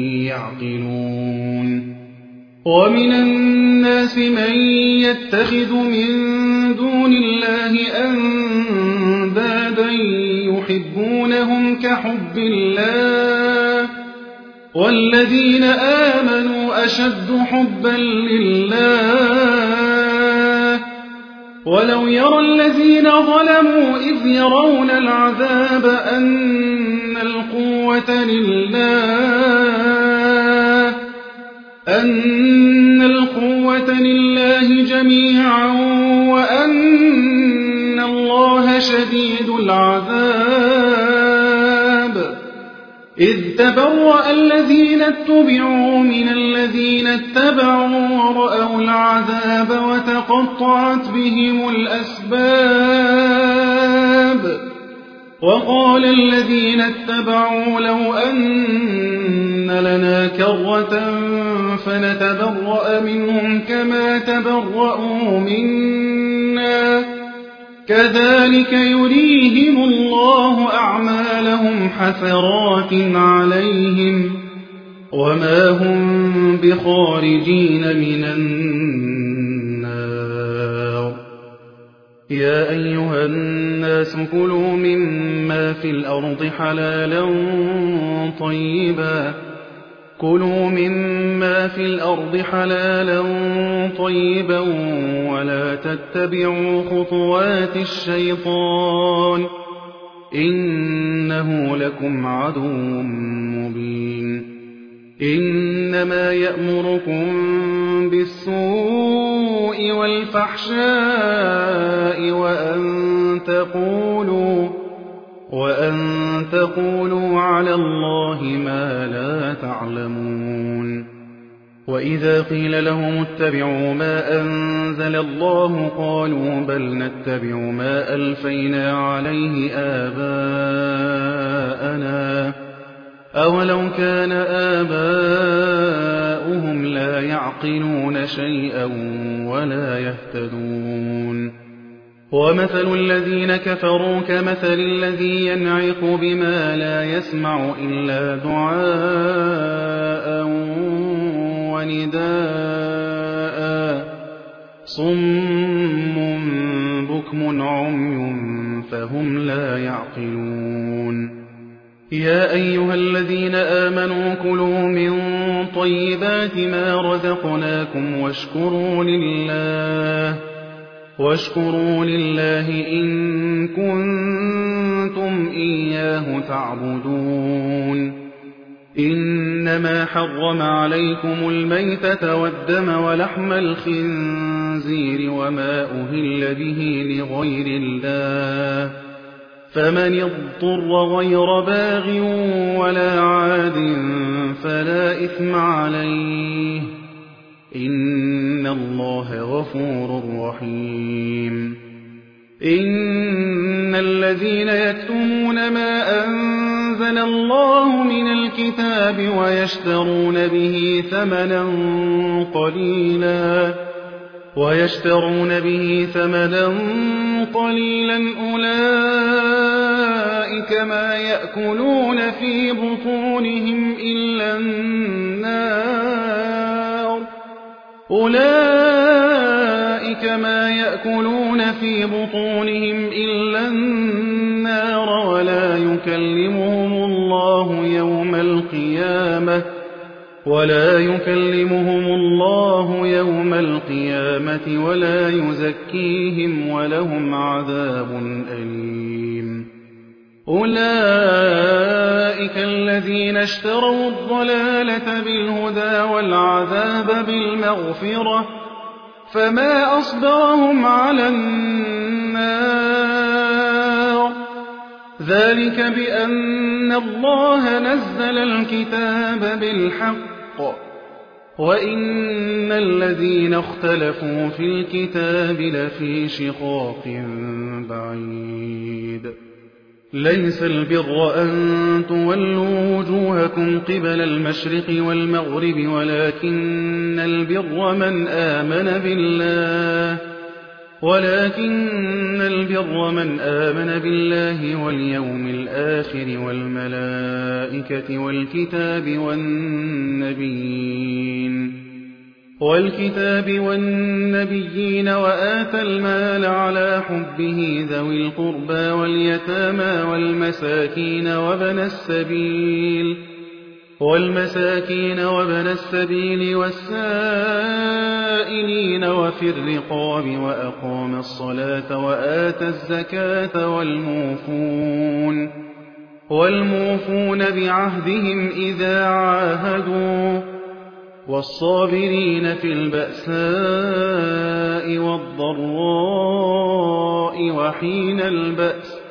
يعقلون ومن الناس من يتخذ من دون الله أندادا يحبونهم كحب الله والذين آمنوا أشد حبا لله ولو يرى الذين ظلموا إذ يرون العذاب أن القوة لله جميعا وأن الله شديد العذاب إذ تبرأ الذين اتبعوا من الذين اتبعوا ورأوا العذاب وتقطعت بهم الأسباب وقال الذين اتبعوا لو أن لنا كرة فنتبرأ منهم كما تبرأوا منا كذلك يريهم الله أعمالهم حسرات عليهم وما هم بخارجين من النار يا أيها الناس كلوا مما في الأرض حلالا طيبا ولا تتبعوا خطوات الشيطان إنه لكم عدو مبين إنما يأمركم بالسوء والفحشاء وأن تقولوا على الله ما لا تعلمون وإذا قيل لهم اتبعوا ما أنزل الله قالوا بل نتبع ما ألفينا عليه آباءنا أولو كان آباؤهم لا يعقلون شيئا ولا يهتدون ومثل الذين كفروا كمثل الذي ينعق بما لا يسمع إلا دعاء ونداء صم بكم عمي فهم لا يعقلون يا أيها الذين آمنوا كلوا من طيبات ما رزقناكم واشكروا لله إن كنتم إياه تعبدون إنما حرم عليكم الميتة والدم ولحم الخنزير وما أهل به لغير الله فمن اضطر غير باغ ولا عاد فلا إثم عليه إن الله غفور رحيم إن الذين يكتمون ما أنزل الله من الكتاب ويشترون به ثمنا قليلا أولئك ما يأكلون في بطونهم إلا النار ولا يكلمهم الله يوم القيامة ولا يزكيهم ولهم عذاب أليم أولئك الذين اشتروا الضلالة بالهدى والعذاب بالمغفرة فما أصبرهم على النار ذلك بأن الله نزل الكتاب بالحق وإن الذين اختلفوا في الكتاب لفي شقاق بعيد ليس البر أن تولوا وجوهكم قبل المشرق والمغرب ولكن البر من آمن بالله واليوم الآخر والملائكة والنبيين وآتى المال على حبه ذوي القربى واليتامى والمساكين وابن السبيل والسائلين وفي الرقاب وأقام الصلاة وآتى الزكاة والموفون بعهدهم إذا عاهدوا والصابرين في البأساء والضراء وحين البأس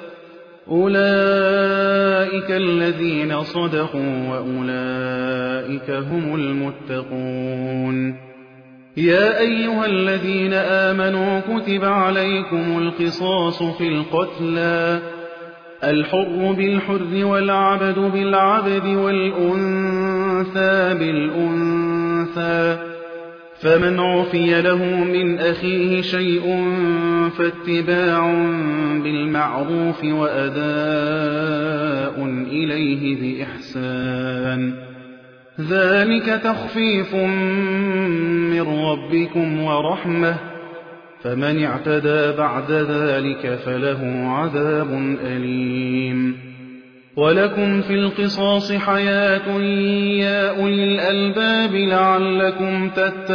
أولئك الذين صدقوا وأولئك هم المتقون يا أيها الذين آمنوا كتب عليكم القصاص في القتلى الحر بالحر والعبد بالعبد والأنثى بالأنثى فمن عفي له من أخيه شيء فاتباع بالمعروف وأداء إليه بإحسان ذلك تخفيف من ربكم ورحمة فمن اعتدى بعد ذلك فله عذاب أليم ولكم في القصاص حياة يا أولي الألباب لعلكم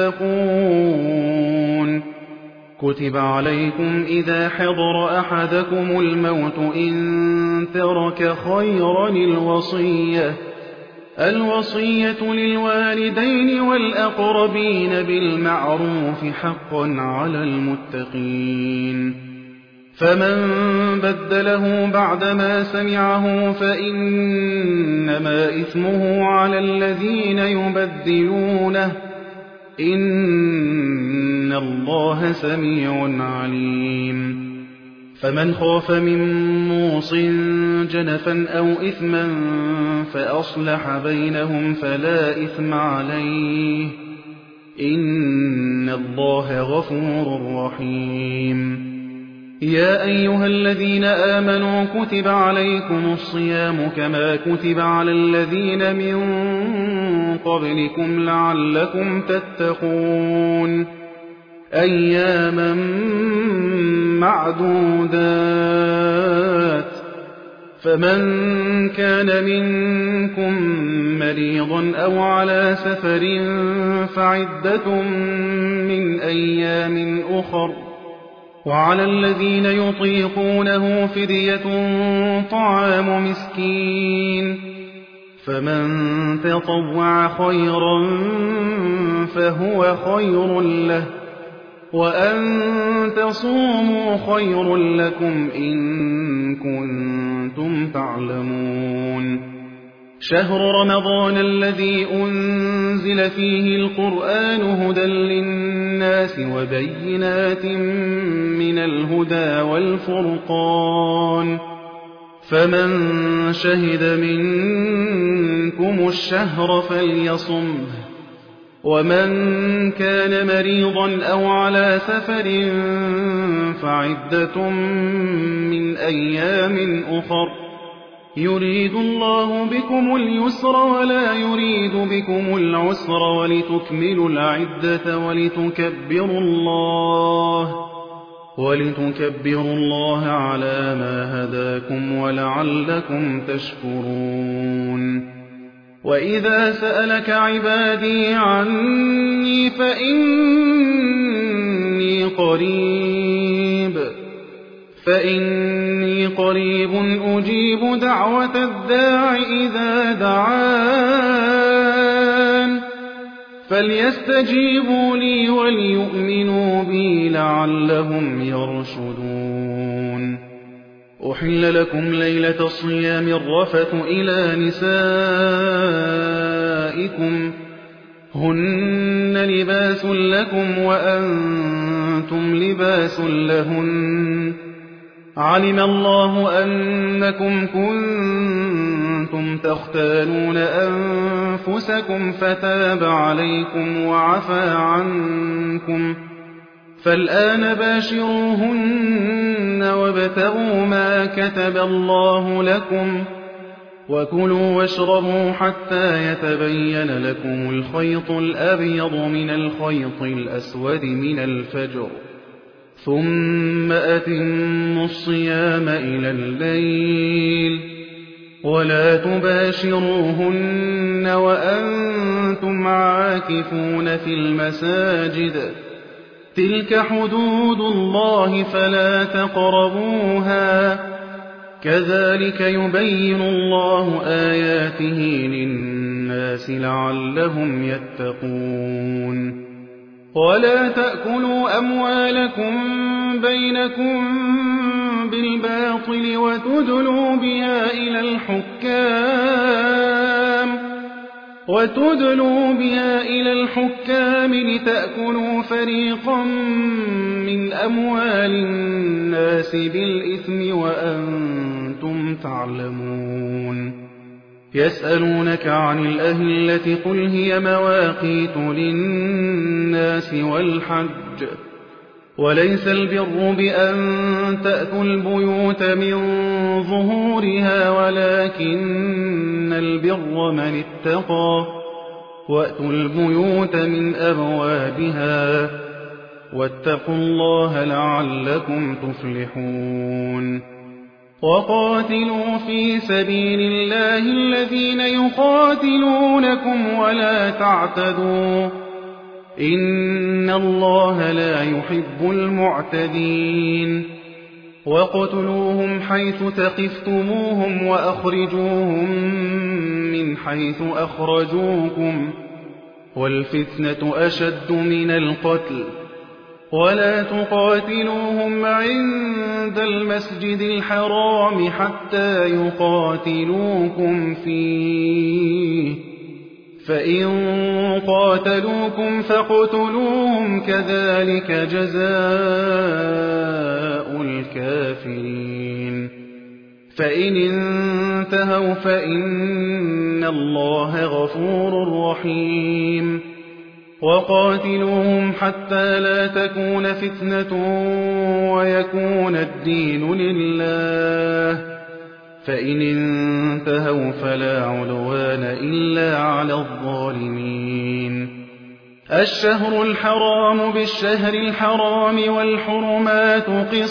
تتقون كتب عليكم إذا حضر أحدكم الموت إن ترك خيرا الوصية للوالدين والأقربين بالمعروف حقا على المتقين فمن بدله بعدما سمعه فإنما إثمه على الذين يبدلونه إن الله سميع عليم فمن خاف من موص جنفا أو إثما فأصلح بينهم فلا إثم عليه إن الله غفور رحيم يا أيها الذين آمنوا كتب عليكم الصيام كما كتب على الذين من قبلكم لعلكم تتقون أياما معدودات فمن كان منكم مريضا أو على سفر فعدة من أيام أخر وعلى الذين يطيقونه فدية طعام مسكين فمن تطوع خيرا فهو خير له، وأن تصوموا خير لكم إن كنتم تعلمون. شهر رمضان الذي أنزل فيه القرآن هدى للناس وبينات من الهدى والفرقان، فمن شهد منكم الشهر فليصمه، ومن كان مريضا أو على سفر فعدة من أيام أخر، يريد الله بكم اليسر ولا يريد بكم العسر، ولتكملوا العدة ولتكبروا الله على ما هداكم ولعلكم تشكرون. وإذا سألك عبادي عني فإني قريب أجيب دعوة الداع إذا دعان، فليستجيبوا لي وليؤمنوا بي لعلهم يرشدون. أحل لكم ليلة الصيام الرفث إلى نسائكم، هن لباس لكم وأنتم لباس لهن، علم الله أنكم كنتم تختانون أنفسكم فتاب عليكم وعفى عنكم، فالآن باشروهن وابتغوا ما كتب الله لكم، وكلوا واشربوا حتى يتبين لكم الخيط الأبيض من الخيط الأسود من الفجر، ثم أتموا الصيام إلى الليل، ولا تباشروهن وأنتم عاكفون في المساجد، تلك حدود الله فلا تقربوها، كذلك يبين الله آياته للناس لعلهم يتقون. ولا تأكلوا أموالكم بينكم بالباطل وتدلوا بها إلى الحكام لتأكلوا فريقا من أموال الناس بالإثم وأنتم تعلمون. يسألونك عن الأهلة قل هي مواقيت للناس والحج، وليس البر بأن تأتوا البيوت من ظهورها ولكن البر من اتقى، وأتوا البيوت من أبوابها، واتقوا الله لعلكم تفلحون. وقاتلوا في سبيل الله الذين يقاتلونكم ولا تعتدوا، إن الله لا يحب المعتدين. وقتلوهم حيث ثقفتموهم وأخرجوهم من حيث أخرجوكم، والفتنة أشد من القتل، ولا تقاتلوهم عند المسجد الحرام حتى يقاتلوكم فيه، فإن قاتلوكم فاقتلوهم، كذلك جزاء الكافرين. فإن انتهوا فإن الله غفور رحيم. وقاتلوهم حتى لا تكون فتنة ويكون الدين لله، فإن انتهوا فلا عدوان إلا على الظالمين. الشهر الحرام بالشهر الحرام والحرمات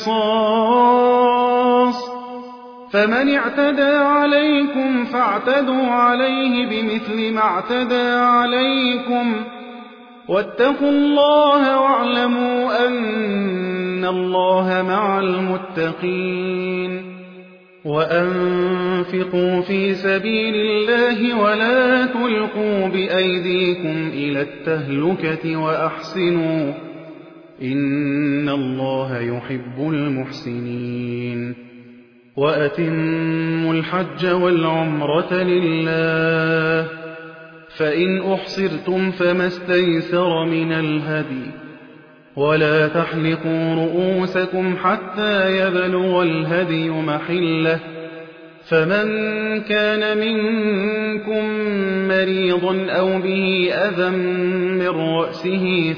قصاص، فمن اعتدى عليكم فاعتدوا عليه بمثل ما اعتدى عليكم، واتقوا الله واعلموا أن الله مع المتقين. وأنفقوا في سبيل الله ولا تلقوا بأيديكم إلى التهلكة وأحسنوا إن الله يحب المحسنين وأتموا الحج والعمرة لله فإن أحصرتم فما استيسر من الهدي ولا تحلقوا رؤوسكم حتى يبلغ الهدي محله فمن كان منكم مريضا أو به أذى من رأسه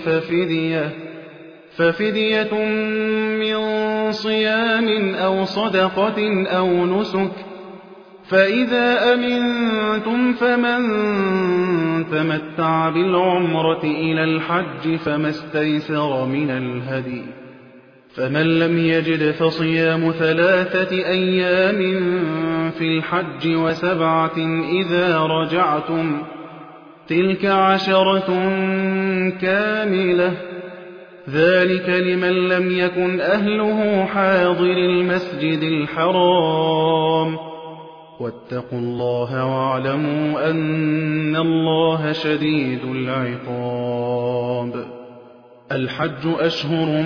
ففدية من صيام أو صدقة أو نسك فإذا أمنتم فمن تمتع بالعمرة إلى الحج فما استيسر من الهدي فمن لم يجد فصيام 3 أيام في الحج و7 إذا رجعتم تلك 10 كاملة ذلك لمن لم يكن أهله حاضر المسجد الحرام واتقوا الله واعلموا أن الله شديد العقاب الحج أشهر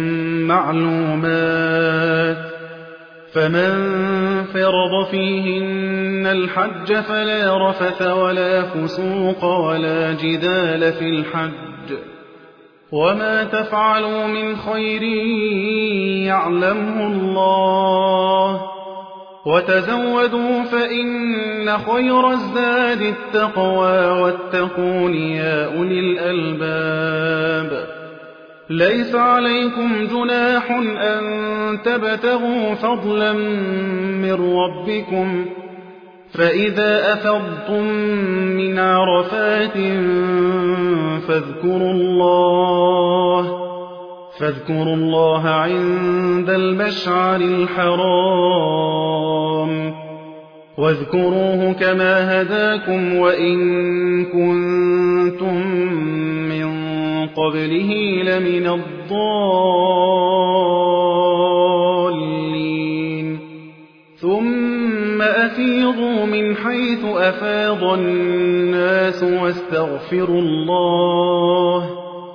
معلومات فمن فرض فيهن الحج فلا رفث ولا فسوق ولا جدال في الحج وما تفعلوا من خير يعلمه الله وتزودوا فإن خير الزاد التقوى واتقون يا أولي الألباب ليس عليكم جناح أن تبتغوا فضلا من ربكم فإذا أفضتم من عرفات فاذكروا الله عند المشعر الحرام واذكروه كما هداكم وإن كنتم من قبله لمن الضالين ثم أفيضوا من حيث أفاض الناس واستغفروا الله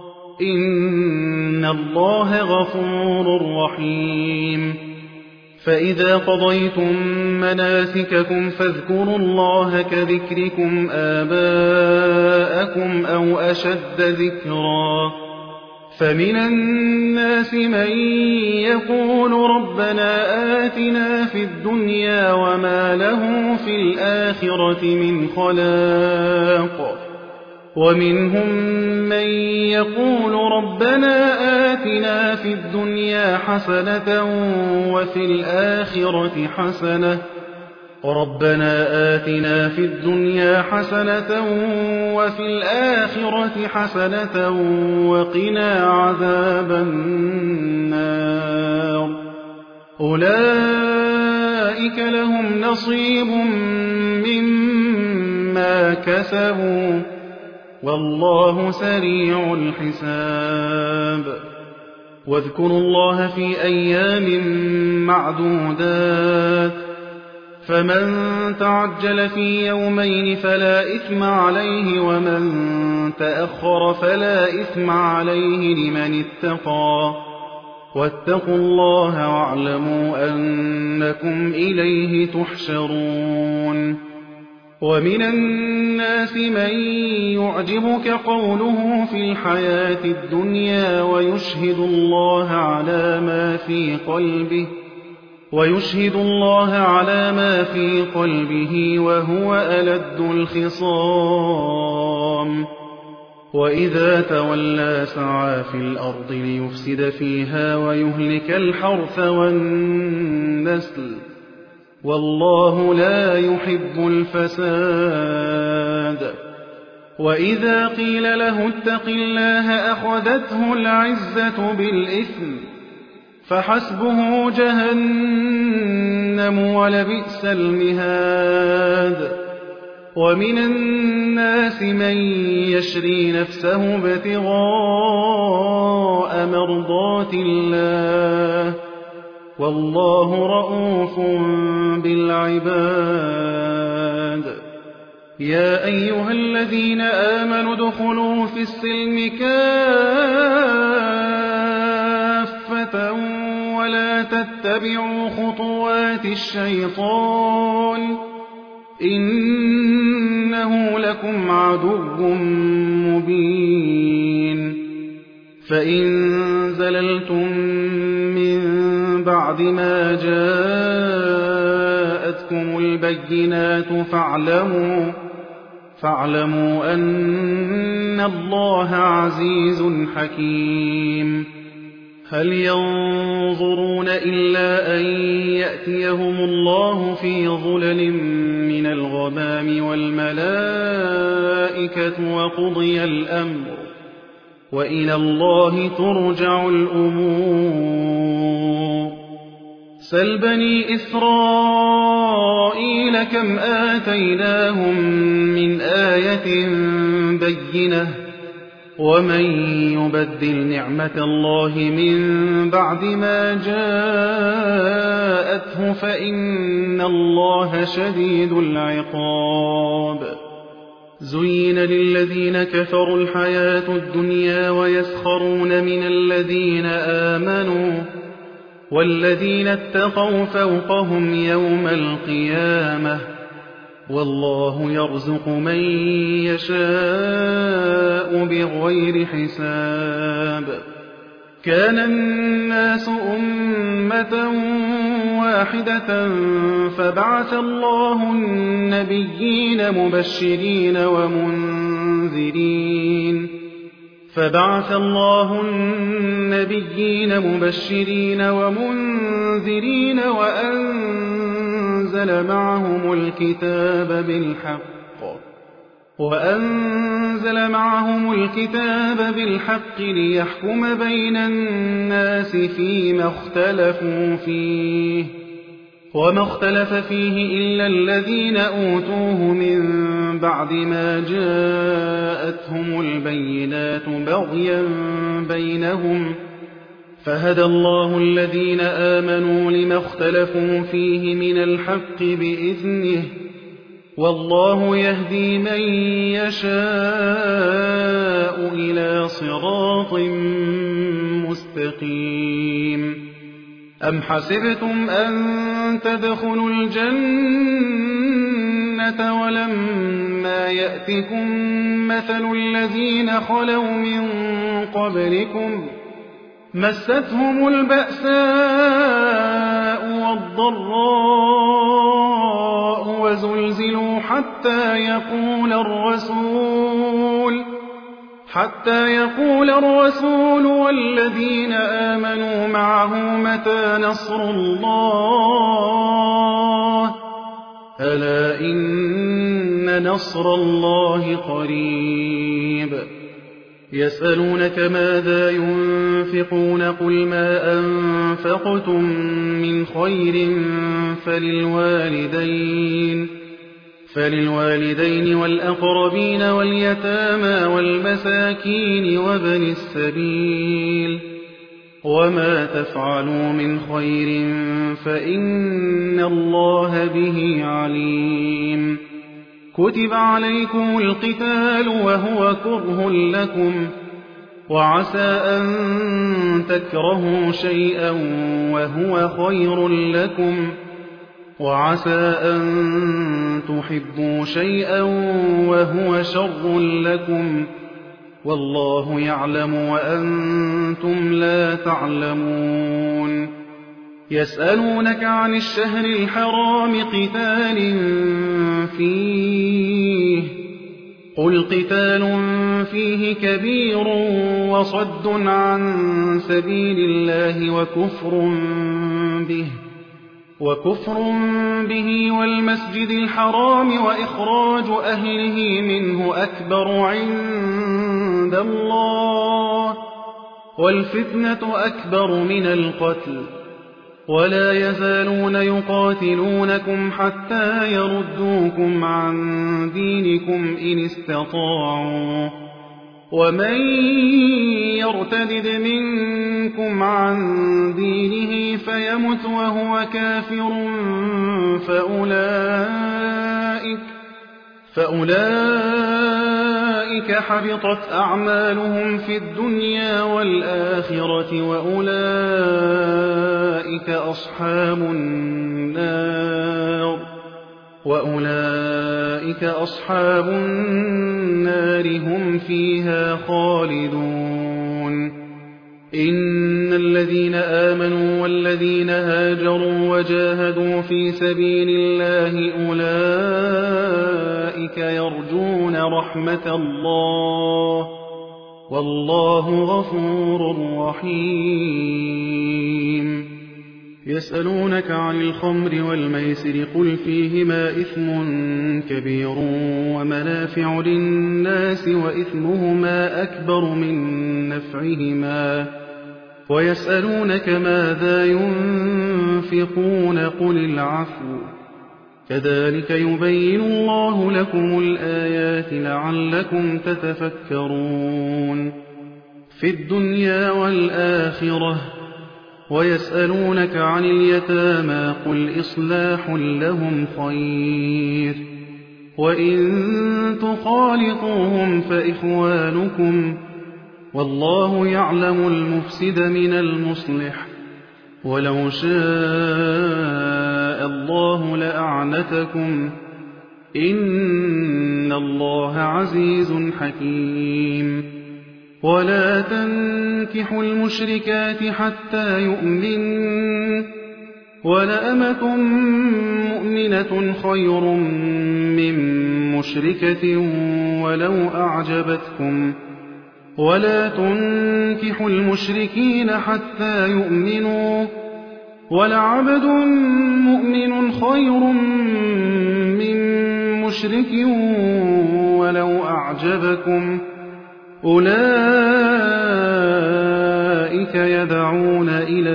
إن الله غفور رحيم فإذا قضيتم مناسككم فاذكروا الله كذكركم آباءكم أو أشد ذكرا فمن الناس من يقول ربنا آتنا في الدنيا وما له في الآخرة من خلاق ومنهم من يقول ربنا آتنا في الدنيا حسنة وفي الآخرة حسنة وفي الآخرة حسنة وقنا عذاب النار أولئك لهم نصيب مما كسبوا والله سريع الحساب واذكروا الله في أيام معدودات فمن تعجل في يومين فلا إثم عليه ومن تأخر فلا إثم عليه لمن اتقى واتقوا الله واعلموا أنكم إليه تحشرون ومن الناس من يعجبك قوله في الحياة الدنيا ويشهد الله على ما في قلبه وهو ألد الخصام وإذا تولى سعى في الأرض ليفسد فيها ويهلك الحرث والنسل والله لا يحب الفساد وإذا قيل له اتق الله أخذته العزة بالإثم فحسبه جهنم ولبئس المهاد ومن الناس من يشري نفسه ابتغاء مرضات الله والله رءوف بالعباد. يا أيها الذين آمنوا ادخلوا في السلم كافة ولا تتبعوا خطوات الشيطان إنه لكم عدو مبين. فإن زللتم من بعد ما جاءتكم البينات فاعلموا أن الله عزيز حكيم. هل ينظرون إلا أن يأتيهم الله في ظلل من الغمام والملائكة وقضي الأمر وإلى الله ترجع الأمور. سل بني إسرائيل كم آتيناهم من آية بينة ومن يبدل نعمة الله من بعد ما جاءته فإن الله شديد العقاب. زين للذين كفروا الحياة الدنيا ويسخرون من الذين آمنوا والذين اتقوا فوقهم يوم القيامة والله يرزق من يشاء بغير حساب. كان الناس أمة واحدة فبعث الله النبيين مبشرين ومنذرين وأنزل معهم الكتاب بالحق ليحكم بين الناس فيما اختلفوا فيه وما اختلف فيه إلا الذين أوتوه من بعد ما جاءتهم البينات بغيا بينهم فهدى الله الذين آمنوا لما اختلفوا فيه من الحق بإذنه والله يهدي من يشاء إلى صراط مستقيم. أم حسبتم أن تدخلوا الجنة ولما يأتكم مثل الذين خلوا من قبلكم مستهم البأساء والضراء وزلزلوا حتى يقول الرسول والذين آمنوا معه متى نصر الله ألا إن نصر الله قريب. يسألونك ماذا ينفقون قل ما أنفقتم من خير فللوالدين والأقربين واليتامى والمساكين وابن السبيل وما تفعلوا من خير فإن الله به عليم. كتب عليكم القتال وهو كره لكم وعسى أن تكرهوا شيئا وهو خير لكم وعسى أن تحبوا شيئا وهو شر لكم والله يعلم وأنتم لا تعلمون. يسألونك عن الشهر الحرام قتال فيه قل قتال فيه كبير وصد عن سبيل الله وكفر به والمسجد الحرام وإخراج أهله منه أكبر عند الله والفتنة أكبر من القتل ولا يزالون يقاتلونكم حتى يردوكم عن دينكم إن استطاعوا ومن يرتدد منكم عن دينه فيمت وهو كافر فأولئك حبطت أعمالهم في الدنيا والآخرة وأولئك أصحاب النار هم فيها خالدون إن الذين آمنوا والذين هاجروا وجاهدوا في سبيل الله أولئك يرجون رحمة الله والله غفور رحيم يسألونك عن الخمر والميسر قل فيهما إثم كبير ومنافع للناس وإثمهما أكبر من نفعهما ويسألونك ماذا ينفقون قل العفو كذلك يبين الله لكم الآيات لعلكم تتفكرون في الدنيا والآخرة ويسألونك عن اليتامى قل إصلاح لهم خير وإن تخالطوهم فإخوانكم والله يعلم المفسد من المصلح ولو شاء الله لأعنتكم إن الله عزيز حكيم ولا تنكحوا المشركات حتى يؤمنوا ولأمة مؤمنة خير من مشركة ولو أعجبتكم ولا تنكحوا المشركين حتى يؤمنوا ولعبد مؤمن خير من مشرك ولو أعجبكم أولئك يدعون إلى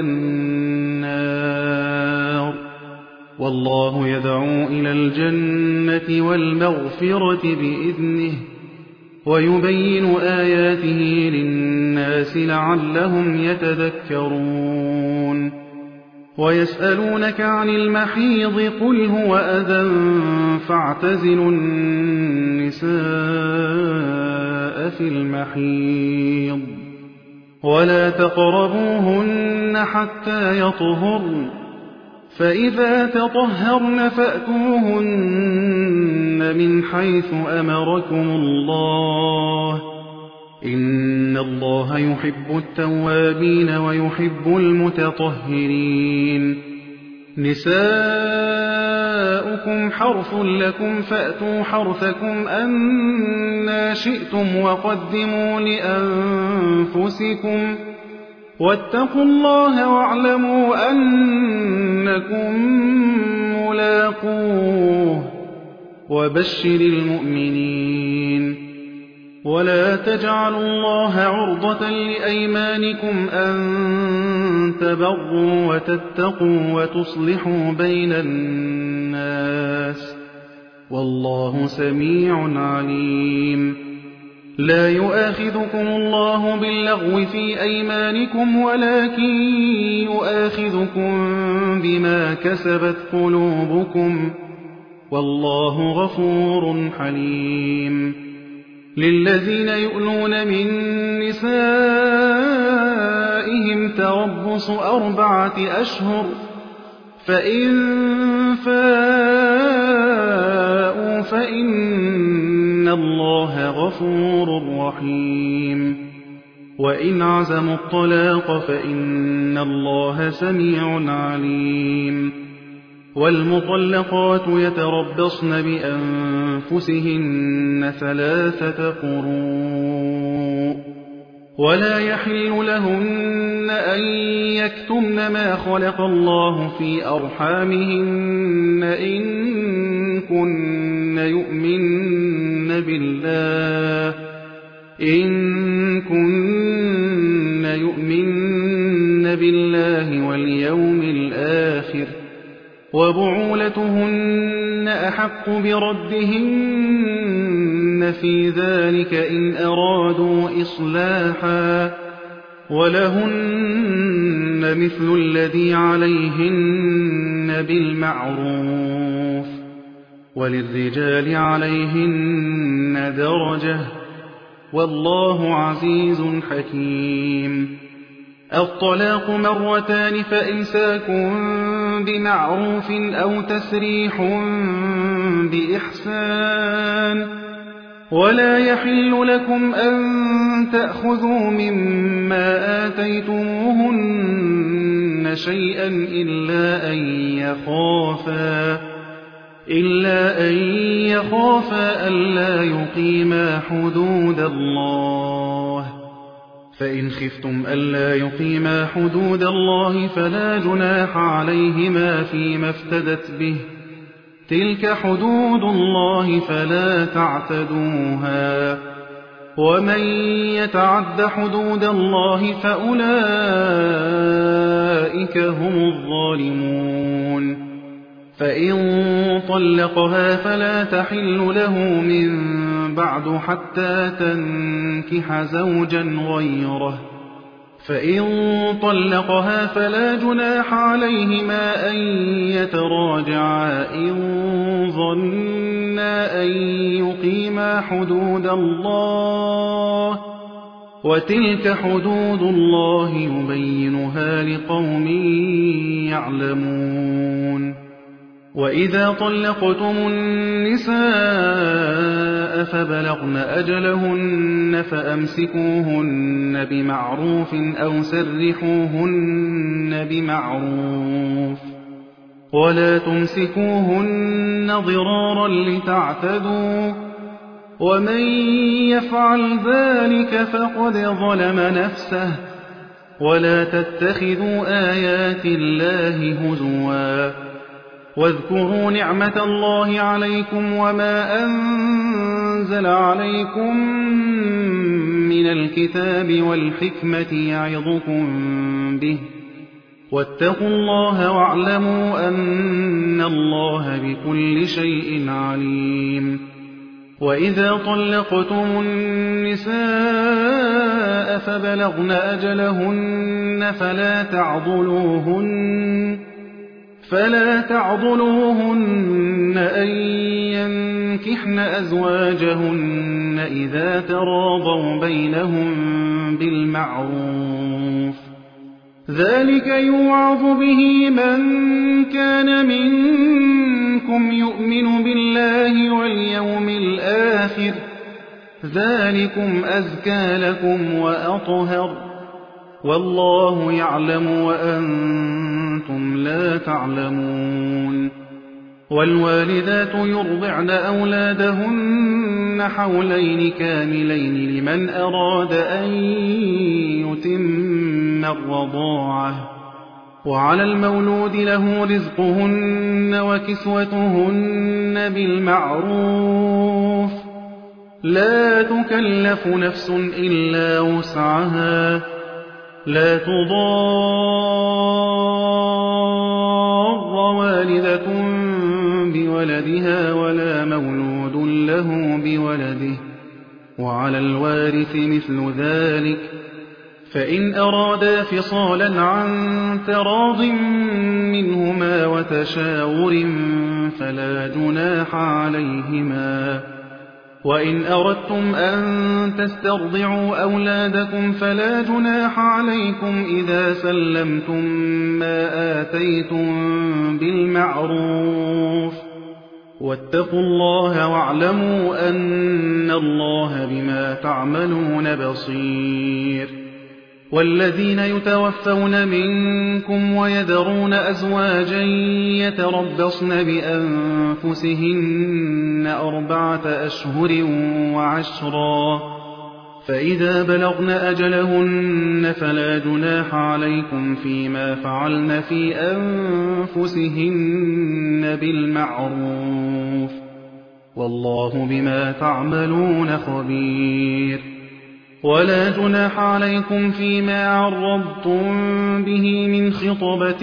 النار والله يدعو إلى الجنة والمغفرة بإذنه ويبين آياته للناس لعلهم يتذكرون ويسألونك عن المحيض قل هو أذى فاعتزلوا النساء في المحيض ولا تقربوهن حتى يطهرن فإذا تطهرن فأتوهن من حيث أمركم الله إن الله يحب التوابين ويحب المتطهرين نساؤكم حرث لكم فأتوا حرثكم أنى شئتم وقدموا لأنفسكم واتقوا الله واعلموا أنكم ملاقوه وبشر المؤمنين ولا تجعلوا الله عرضة لأيمانكم أن تبروا وتتقوا وتصلحوا بين الناس والله سميع عليم لا يؤاخذكم الله باللغو في أيمانكم ولكن يؤاخذكم بما كسبت قلوبكم والله غفور حليم للذين يؤلون من نسائهم تربص 4 أشهر فإن فاءوا فإن الله غفور رحيم وإن عزموا الطلاق فإن الله سميع عليم والمطلقات يتربصن بأنفسهن 3 قروء ولا يحل لهن أن يكتمن ما خلق الله في أرحامهن إن كن يؤمن بالله واليوم الآخر وبعولتهن أحق بردهن لهن في ذلك إن أرادوا إصلاحا ولهن مثل الذي عليهن بالمعروف وللرجال عليهن درجة والله عزيز حكيم. الطلاق مرتان فإمساك بمعروف أو تسريح بإحسان ولا يحل لكم أن تأخذوا مما آتيتموهن شيئا إلا أن يخافا ألا يقيما حدود الله فإن خفتم ألا يقيما حدود الله فلا جناح عليهما فيما افتدت به تلك حدود الله فلا تعتدوها ومن يتعد حدود الله فأولئك هم الظالمون. فإن طلقها فلا تحل له من بعد حتى تنكح زوجا غيره فإن طلقها فلا جناح عليهما أن يتراجعا إن ظنا أن يقيما حدود الله وتلك حدود الله يبينها لقوم يعلمون. وإذا طلقتم النساء فبلغن أجلهن فأمسكوهن بمعروف أو سرحوهن بمعروف ولا تمسكوهن ضرارا لتعتدوا ومن يفعل ذلك فقد ظلم نفسه ولا تتخذوا آيات الله هزوا واذكروا نعمة الله عليكم وما أنزل عليكم من الكتاب والحكمة يعظكم به واتقوا الله واعلموا أن الله بكل شيء عليم. وإذا طلقتم النساء فبلغن أجلهن فلا تعضلوهن أن ينكحن أزواجهن إذا تراضوا بينهم بالمعروف ذلك يوعظ به من كان منكم يؤمن بالله واليوم الآخر ذلكم أزكى لكم وأطهر والله يعلم وأنتم لا تعلمون. والوالدات يرضعن أولادهن حولين كاملين لمن أراد أن يتم الرضاعة وعلى المولود له رزقهن وكسوتهن بالمعروف لا تكلف نفس إلا وسعها لا تضار والدة بولدها ولا مولود له بولده وعلى الوارث مثل ذلك فإن أرادا فصالا عن تراض منهما وتشاور فلا جناح عليهما. وإن أردتم أن تسترضعوا أولادكم فلا جناح عليكم إذا سلمتم ما آتيتم بالمعروف واتقوا الله واعلموا أن الله بما تعملون بصير. والذين يتوفون منكم ويذرون أزواجا يتربصن بأنفسهن 4 أشهر وعشرا فإذا بلغن أجلهن فلا جناح عليكم فيما فعلن في أنفسهن بالمعروف والله بما تعملون خبير. ولا جناح عليكم فيما عرضتم به من خطبة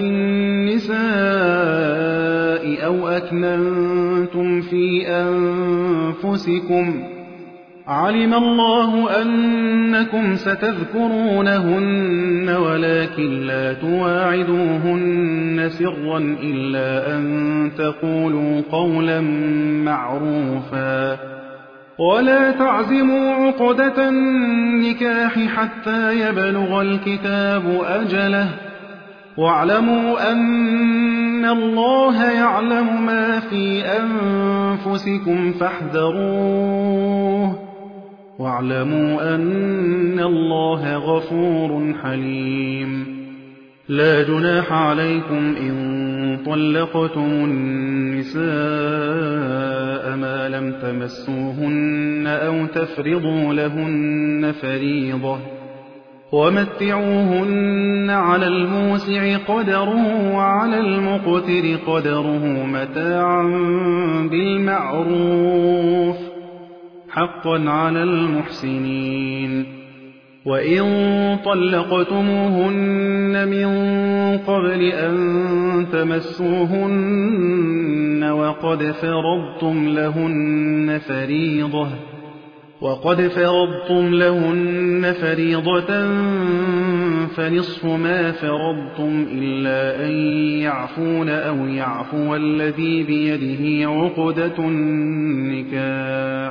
النساء أو أكننتم في أنفسكم علم الله أنكم ستذكرونهن ولكن لا تواعدوهن سرا إلا أن تقولوا قولا معروفا ولا تعزموا عقدة النكاح حتى يبلغ الكتاب أجله واعلموا أن الله يعلم ما في أنفسكم فاحذروه واعلموا أن الله غفور حليم لا جناح عليكم إن طلقتم النساء ما لم تمسوهن أو تفرضوا لهن فريضة ومتعوهن على الموسع قدره وعلى المقتر قدره متاعا بالمعروف حقا على المحسنين وإن طلقتموهن من قبل أن تمسوهن وقد فرضتم لهن فريضة فنصف ما فرضتم إلا أن يعفون أو يعفو الذي بيده عقدة النكاح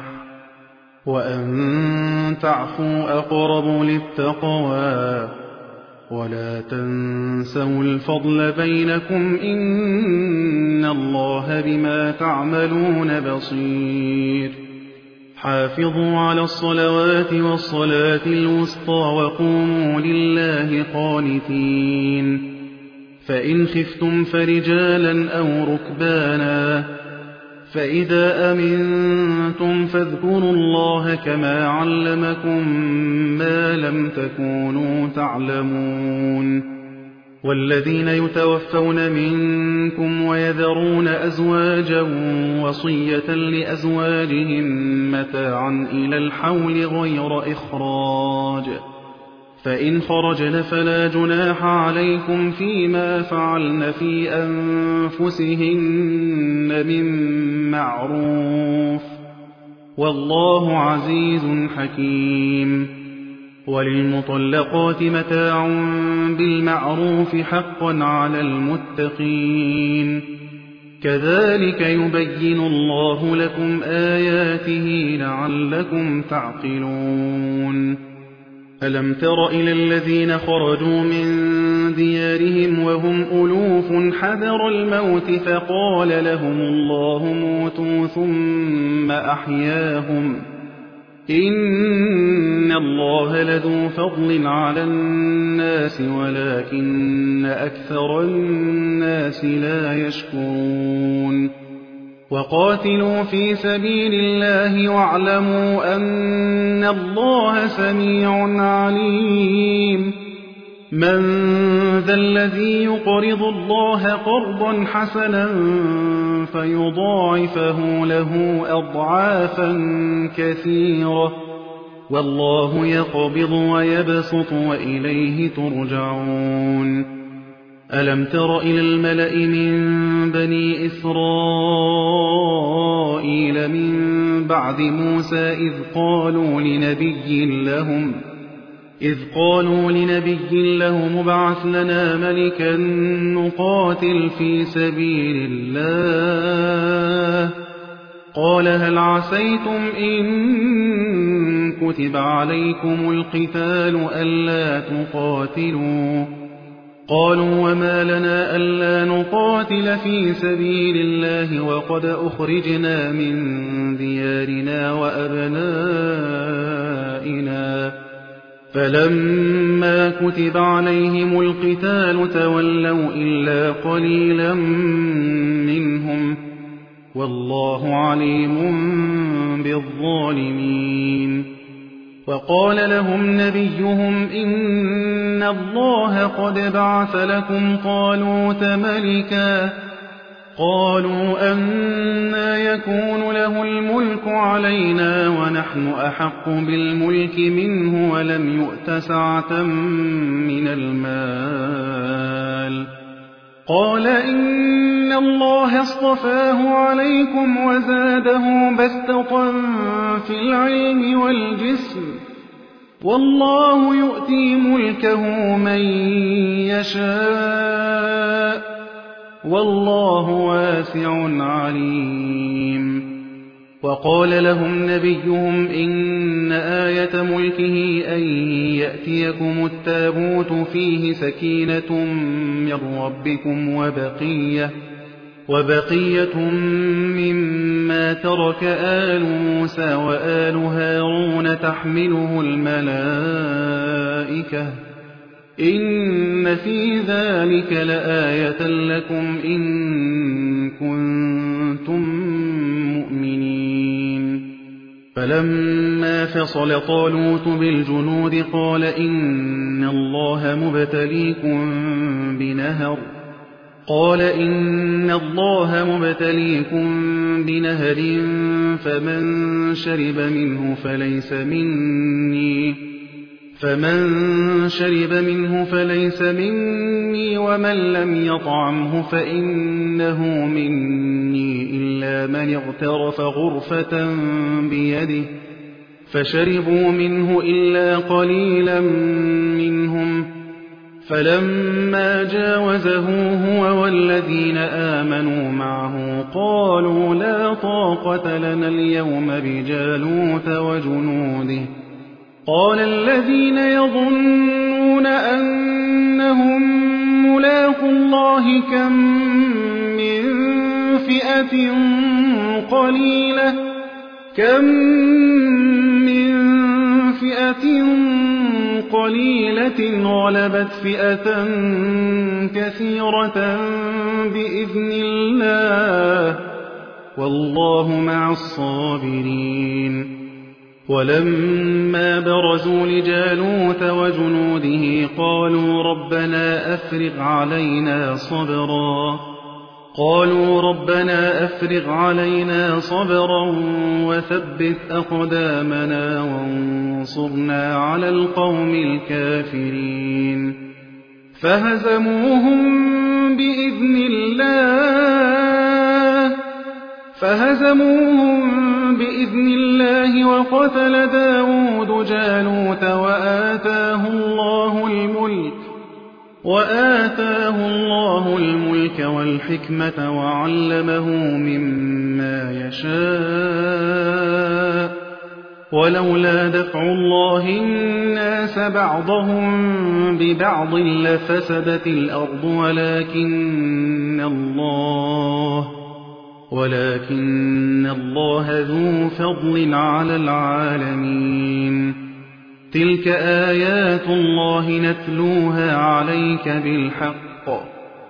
وأن تعفوا أقرب للتقوى ولا تنسوا الفضل بينكم إن الله بما تعملون بصير حافظوا على الصلوات والصلاة الوسطى وقوموا لله قانتين فإن خفتم فرجالا أو ركبانا فإذا أمنتم فاذكروا الله كما علمكم ما لم تكونوا تعلمون والذين يتوفون منكم ويذرون أزواجا وصية لأزواجهم متاعا إلى الحول غير إخراج فإن خرجن فلا جناح عليكم فيما فعلن في أنفسهن من معروف والله عزيز حكيم وللمطلقات متاع بالمعروف حقا على المتقين كذلك يبين الله لكم آياته لعلكم تعقلون ألم تر إلى الذين خرجوا من ديارهم وهم ألوف حذر الموت فقال لهم الله موتوا ثم أحياهم إن الله لذو فضل على الناس ولكن أكثر الناس لا يشكرون وقاتلوا في سبيل الله واعلموا أن الله سميع عليم من ذا الذي يقرض الله قرضا حسنا فيضاعفه له أضعافا كثيرة والله يقبض ويبسط وإليه ترجعون ألم تر إلى الملأ من بني إسرائيل من بعد موسى إذ قالوا لنبي لهم ابعث لنا ملكا نقاتل في سبيل الله قال هل عسيتم إن كتب عليكم القتال ألا تقاتلوا قالوا وما لنا ألا نقاتل في سبيل الله وقد أخرجنا من ديارنا وأبنائنا فلما كتب عليهم القتال تولوا إلا قليلا منهم والله عليم بالظالمين وقال لهم نبيهم إن الله قد بعث لكم طالوت ملكا قالوا أنى يكون له الملك علينا ونحن أحق بالملك منه ولم يؤت سعة من المال قال إن اللَّهَ اصْطَفَاهُ عَلَيْكُمْ وَزَادَهُ بَسْطَةً فِي الْعِلْمِ وَالْجِسْمِ ۖ وَاللَّهُ يُؤْتِي مُلْكَهُ مَن يَشَاءُ ۚ وَاللَّهُ وَاسِعٌ عَلِيمٌ. وَقَالَ لَهُمْ نَبِيُّهُمْ إِنَّ آيَةَ مُلْكِهِ أَن يَأْتِيَكُمُ التَّابُوتُ فِيهِ سَكِينَةٌ مِّن رَّبِّكُمْ وَبَقِيَّةٌ مِّمَّا تَرَكَ آلُ مُوسَىٰ وَآلُ هَارُونَ تَحْمِلُهُ الْمَلَائِكَةُ ۚ إِنَّ فِي ذَٰلِكَ لَآيَةً لَّكُمْ إِن كُنتُم مُّؤْمِنِينَ. فَلَمَّا فَصَلَ طَالُوتُ بِالْجُنُودِ قَالَ إِنَّ اللَّهَ مُبْتَلِيكُم بِنَهَرٍ فَمَن شَرِبَ مِنْهُ فَلَيْسَ مِنِّي وَمَن لَّمْ يَطْعَمْهُ فَإِنَّهُ مِنِّي إِلَّا مَنِ اغْتَرَفَ غُرْفَةً بِيَدِهِ فَشَرِبُوا مِنْهُ إِلَّا قَلِيلًا مِّنْهُمْ ۚ فَلَمَّا جَاوَزَهُ هُوَ وَالَّذِينَ آمَنُوا مَعَهُ قَالُوا لَا طَاقَةَ لَنَا الْيَوْمَ بِجَالُوتَ وَجُنُودِهِ ۚ قَالَ الَّذِينَ يَظُنُّونَ أَنَّهُم مُّلَاقُو اللَّهِ كَم مِّن فِئَةٍ قَلِيلَةٍ غَلَبَتْ فِئَةً كَثِيرَةً بِإِذْنِ اللَّهِ ۗ وَاللَّهُ مَعَ الصَّابِرِينَ. وَلَمَّا بَرَزُوا لِجَالُوتَ وَجُنُودِهِ قَالُوا رَبَّنَا أَفْرِغْ عَلَيْنَا صَبْرًا وَثَبِّتْ أَقْدَامَنَا وَانصُرْنَا عَلَى الْقَوْمِ الْكَافِرِينَ. فَهَزَمُوهُم بِإِذْنِ اللَّهِ وَقَتَلَ دَاوُودُ جَالُوتَ وَآتَاهُ اللَّهُ الْمُلْكَ وَالْحِكْمَةَ وَعَلَّمَهُ مِمَّا يَشَاءُ ۗ وَلَوْلَا دَفْعُ اللَّهِ النَّاسَ بَعْضَهُم بِبَعْضٍ لَّفَسَدَتِ الْأَرْضُ وَلَٰكِنَّ اللَّهَ ذُو فَضْلٍ عَلَى الْعَالَمِينَ. تِلْكَ آيَاتُ اللَّهِ نَتْلُوهَا عَلَيْكَ بِالْحَقِّ ۚ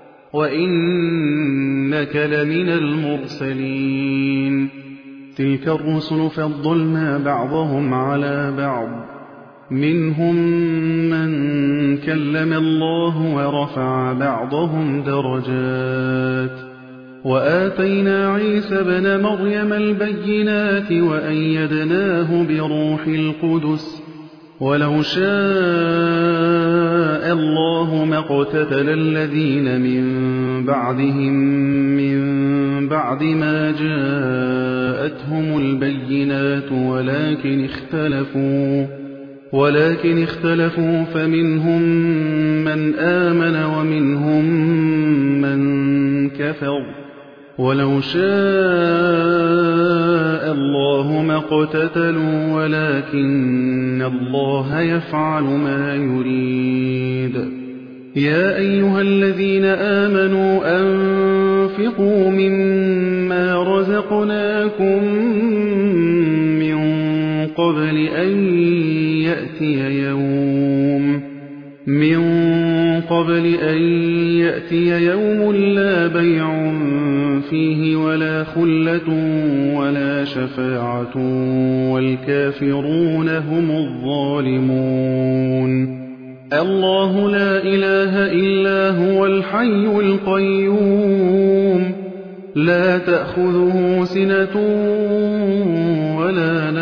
وَإِنَّكَ لَمِنَ الْمُرْسَلِينَ. تِلْكَ الرُّسُلُ فَضَّلْنَا بَعْضَهُمْ عَلَىٰ بَعْضٍ ۖ مِّنْهُم مَّن كَلَّمَ اللَّهُ وَرَفَعَ بَعْضَهُمْ دَرَجَاتٍ ۚ وَآتَيْنَا عِيسَى ابْنَ مَرْيَمَ الْبَيِّنَاتِ وَأَيَّدْنَاهُ بِرُوحِ الْقُدُسِ ۗ وَلَوْ شَاءَ اللَّهُ مَا اقْتَتَلَ الَّذِينَ مِن بَعْدِهِم مِّن بَعْدِ مَا جَاءَتْهُمُ الْبَيِّنَاتُ وَلَٰكِنِ اخْتَلَفُوا فَمِنْهُم مَّنْ آمَنَ وَمِنْهُم مَّن كَفَرَ ۚ وَلَوْ شَاءَ اللَّهُ مَا اقْتَتَلُوا وَلَٰكِنَّ اللَّهَ يَفْعَلُ مَا يُرِيدُ. يَا أَيُّهَا الَّذِينَ آمَنُوا أَنفِقُوا مِمَّا رَزَقْنَاكُم مِّن قَبْلِ أَن يَأْتِيَ يَوْمٌ لَّا بَيْعٌ فِيهِ وَلَا خُلَّةٌ وَلَا شَفَاعَةٌ وَالْكَافِرُونَ هُمُ الظَّالِمُونَ. اللَّهُ لا إله إلا هو الحي القيوم لا تأخذه سنة ولا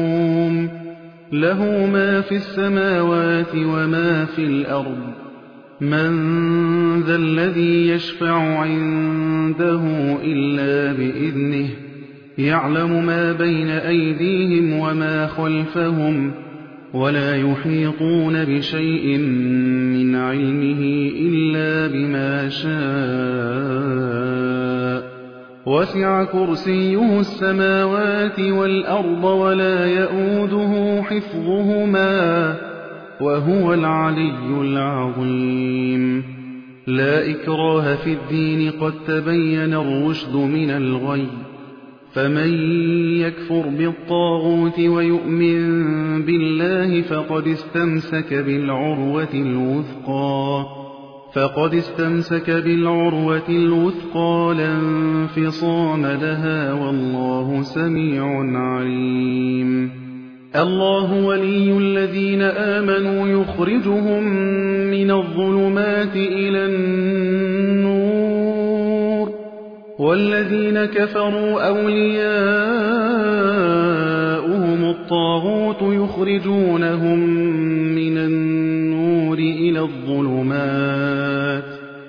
نوم له ما في السماوات وما في الأرض مَّن ذَا الَّذِي يَشْفَعُ عِندَهُ إِلَّا بِإِذْنِهِ يَعْلَمُ مَا بَيْنَ أَيْدِيهِمْ وَمَا خَلْفَهُمْ وَلَا يُحِيطُونَ بِشَيْءٍ مِّنْ عِلْمِهِ إِلَّا بِمَا شَاءَ وَسِعَ كُرْسِيُّهُ السَّمَاوَاتِ وَالْأَرْضَ وَلَا يَئُودُهُ حِفْظُهُمَا وَهُوَ الْعَلِيُّ الْعَظِيمُ لَا إِكْرَاهَ فِي الدِّينِ قَد تَّبَيَّنَ الرُّشْدُ مِنَ الْغَيِّ فَمَن يَكْفُرْ بِالطَّاغُوتِ وَيُؤْمِن بِاللَّهِ فَقَدِ اسْتَمْسَكَ بِالْعُرْوَةِ الْوُثْقَىٰ لَا انفِصَامَ لَهَا وَاللَّهُ سَمِيعٌ عَلِيمٌ اللَّهُ وَلِيُّ الَّذِينَ آمَنُوا يُخْرِجُهُم مِّنَ الظُّلُمَاتِ إِلَى النُّورِ وَالَّذِينَ كَفَرُوا أَوْلِيَاؤُهُمُ الطَّاغُوتُ يُخْرِجُونَهُم مِّنَ النُّورِ إِلَى الظُّلُمَاتِ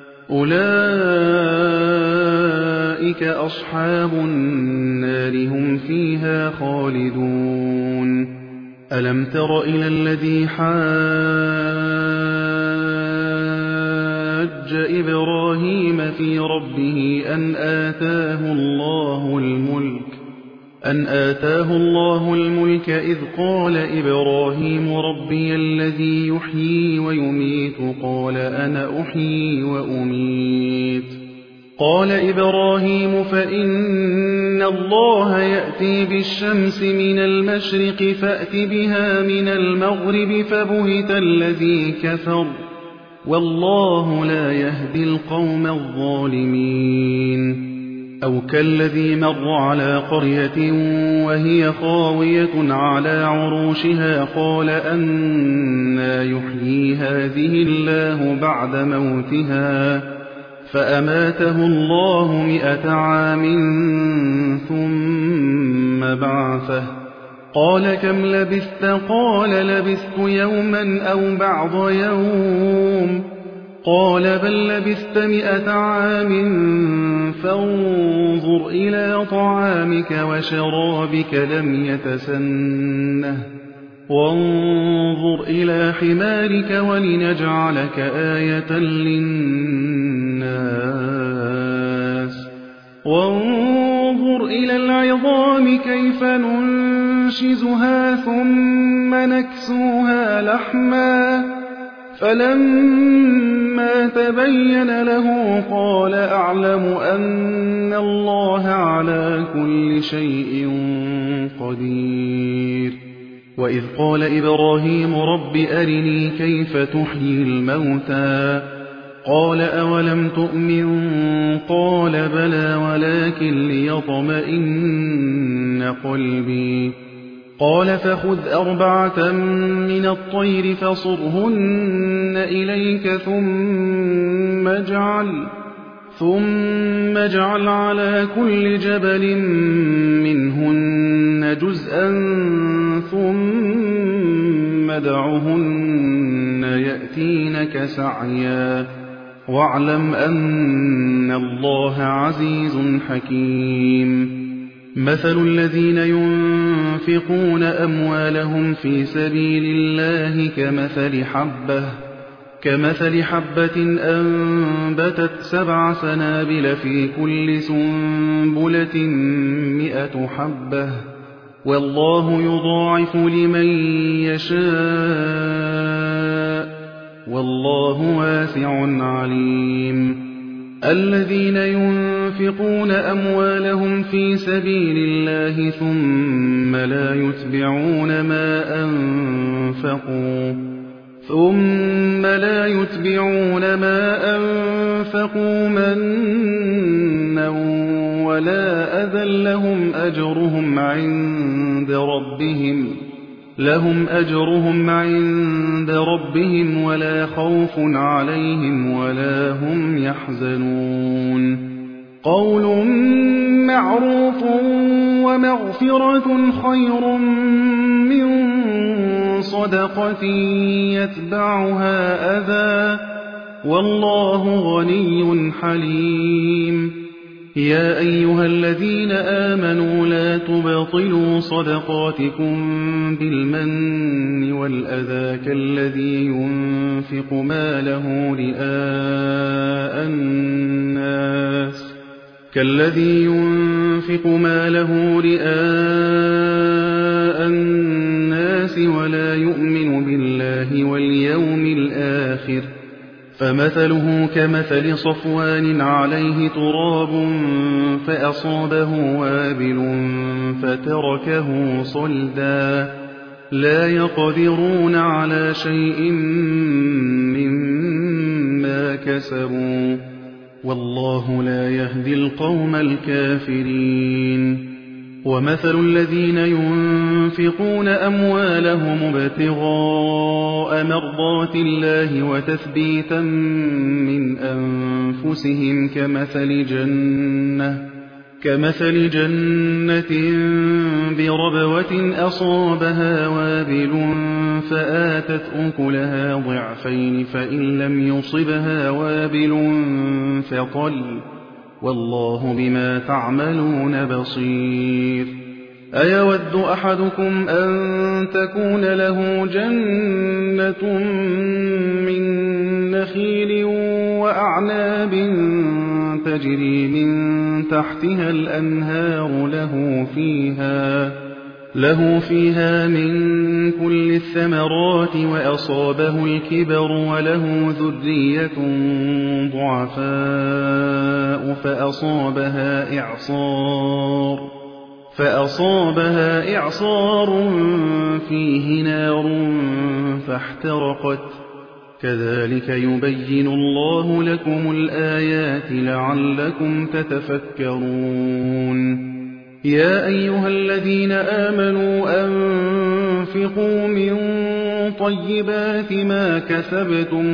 أُولَٰئِكَ أَصْحَابُ النَّارِ هُمْ فِيهَا خَالِدُونَ أَلَمْ تَرَ إِلَى الَّذِي حَاجَّ إِبْرَاهِيمَ في رَبِّهِ أَنْ آتَاهُ اللَّهُ الْمُلْكَ إِذْ قَالَ إِبْرَاهِيمُ رَبِّيَ الَّذِي يُحْيِي وَيُمِيتُ قَالَ أَنَا أُحْيِي وَأُمِيتُ قَالَ إِبْرَاهِيمُ فَإِنَّ اللَّهَ يَأْتِي بِالشَّمْسِ مِنَ الْمَشْرِقِ فَأْتِ بِهَا مِنَ الْمَغْرِبِ فَبُهِتَ الَّذِي كَفَرَ وَاللَّهُ لَا يَهْدِي الْقَوْمَ الظَّالِمِينَ أَوْ كَالَّذِي مَرَّ عَلَىٰ قَرْيَةٍ وَهِيَ خَاوِيَةٌ عَلَىٰ عُرُوشِهَا قَالَ أَنَّىٰ يُحْيِي هَٰذِهِ اللَّهُ بَعْدَ مَوْتِهَا فَأَمَاتَهُ اللَّهُ 100 عَامٍ ثُمَّ بَعَثَهُ قَالَ كَمْ لَبِثْتَ قَالَ لَبِثْتُ يَوْمًا أَوْ بَعْضَ يَوْمٍ قَالَ بَل لَّبِثْتَ 100 عَامٍ فَانظُرْ إِلَىٰ طَعَامِكَ وَشَرَابِكَ لَمْ يَتَسَنَّهْ وَانظُرْ إِلَىٰ حِمَارِكَ وَلِنَجْعَلَكَ آيَةً لِّلنَّاسِ وَانظُرْ إِلَى الْعِظَامِ كَيْفَ نُنشِزُهَا ثُمَّ نَكْسُوهَا لَحْمًا فَلَمَّا تَبَيَّنَ لَهُ قَالَ أَعْلَمُ أَنَّ اللَّهَ عَلَىٰ كُلِّ شَيْءٍ قَدِيرٌ وَإِذْ قَالَ إِبْرَاهِيمُ رَبِّ أَرِنِي كَيْفَ تُحْيِي الْمَوْتَىٰ قَالَ أَوَلَمْ تُؤْمِن قَالَ بَلَىٰ وَلَٰكِن لِّيَطْمَئِنَّ قَلْبِي قَالَ فَخُذْ 4 مِنَ الطَّيْرِ فَصُرْهُنَّ إِلَيْكَ ثُمَّ اجْعَلْ عَلَىٰ كُلِّ جَبَلٍ مِّنْهُنَّ جُزْءًا ثُمَّ ادْعُهُنَّ يَأْتِينَكَ سَعْيًا وَاعْلَمْ أَنَّ اللَّهَ عَزِيزٌ حَكِيمٌ مَثَلُ الَّذِينَ يُنفِقُونَ أَمْوَالَهُمْ فِي سَبِيلِ اللَّهِ كَمَثَلِ حَبَّةٍ أَنبَتَتْ 7 سَنَابِلَ في كُلِّ سُنبُلَةٍ 100 حَبَّةٍ وَاللَّهُ يُضَاعِفُ لِمَن يَشَاءُ وَاللَّهُ وَاسِعٌ عَلِيمٌ الَّذِينَ يُنفِقُونَ أَمْوَالَهُمْ فِي سَبِيلِ اللَّهِ ثُمَّ لَا يُتْبِعُونَ مَا أَنفَقُوا مَنًّا وَلَا أَذًى لَّهُمْ أَجْرُهُمْ عِندَ رَبِّهِمْ وَلَا خَوْفٌ عَلَيْهِمْ وَلَا هُمْ يَحْزَنُونَ قَوْلٌ مَّعْرُوفٌ وَمَغْفِرَةٌ خَيْرٌ مِّن صَدَقَةٍ يَتْبَعُهَا أَذًى والله غني حليم. يا أيها الذين آمنوا لا تبطلوا صدقاتكم بالمن والأذى كالذي ينفق ماله رئاء الناس ولا يؤمن بالله واليوم الآخر، فمثله كمثل صفوان عليه تراب فأصابه وابل فتركه صلدا، لا يقدرون على شيء مما كسبوا، والله لا يهدي القوم الكافرين. ومثل الذين ينفقون أموالهم ابتغاء مرضات الله وتثبيتا من أنفسهم كمثل جنة بربوة أصابها وابل فآتت أكلها ضعفين فإن لم يصبها وابل فطل، والله بما تعملون بصير. أيود أحدكم أن تكون له جنة من نخيل وأعناب تجري من تحتها الأنهار له فيها من كل الثمرات وأصابه الكبر وله ذرية ضعفاء فأصابها إعصار فيه نار فاحترقت، كذلك يبين الله لكم الآيات لعلكم تتفكرون. يا أيها الذين آمنوا أنفقوا من طيبات ما كسبتم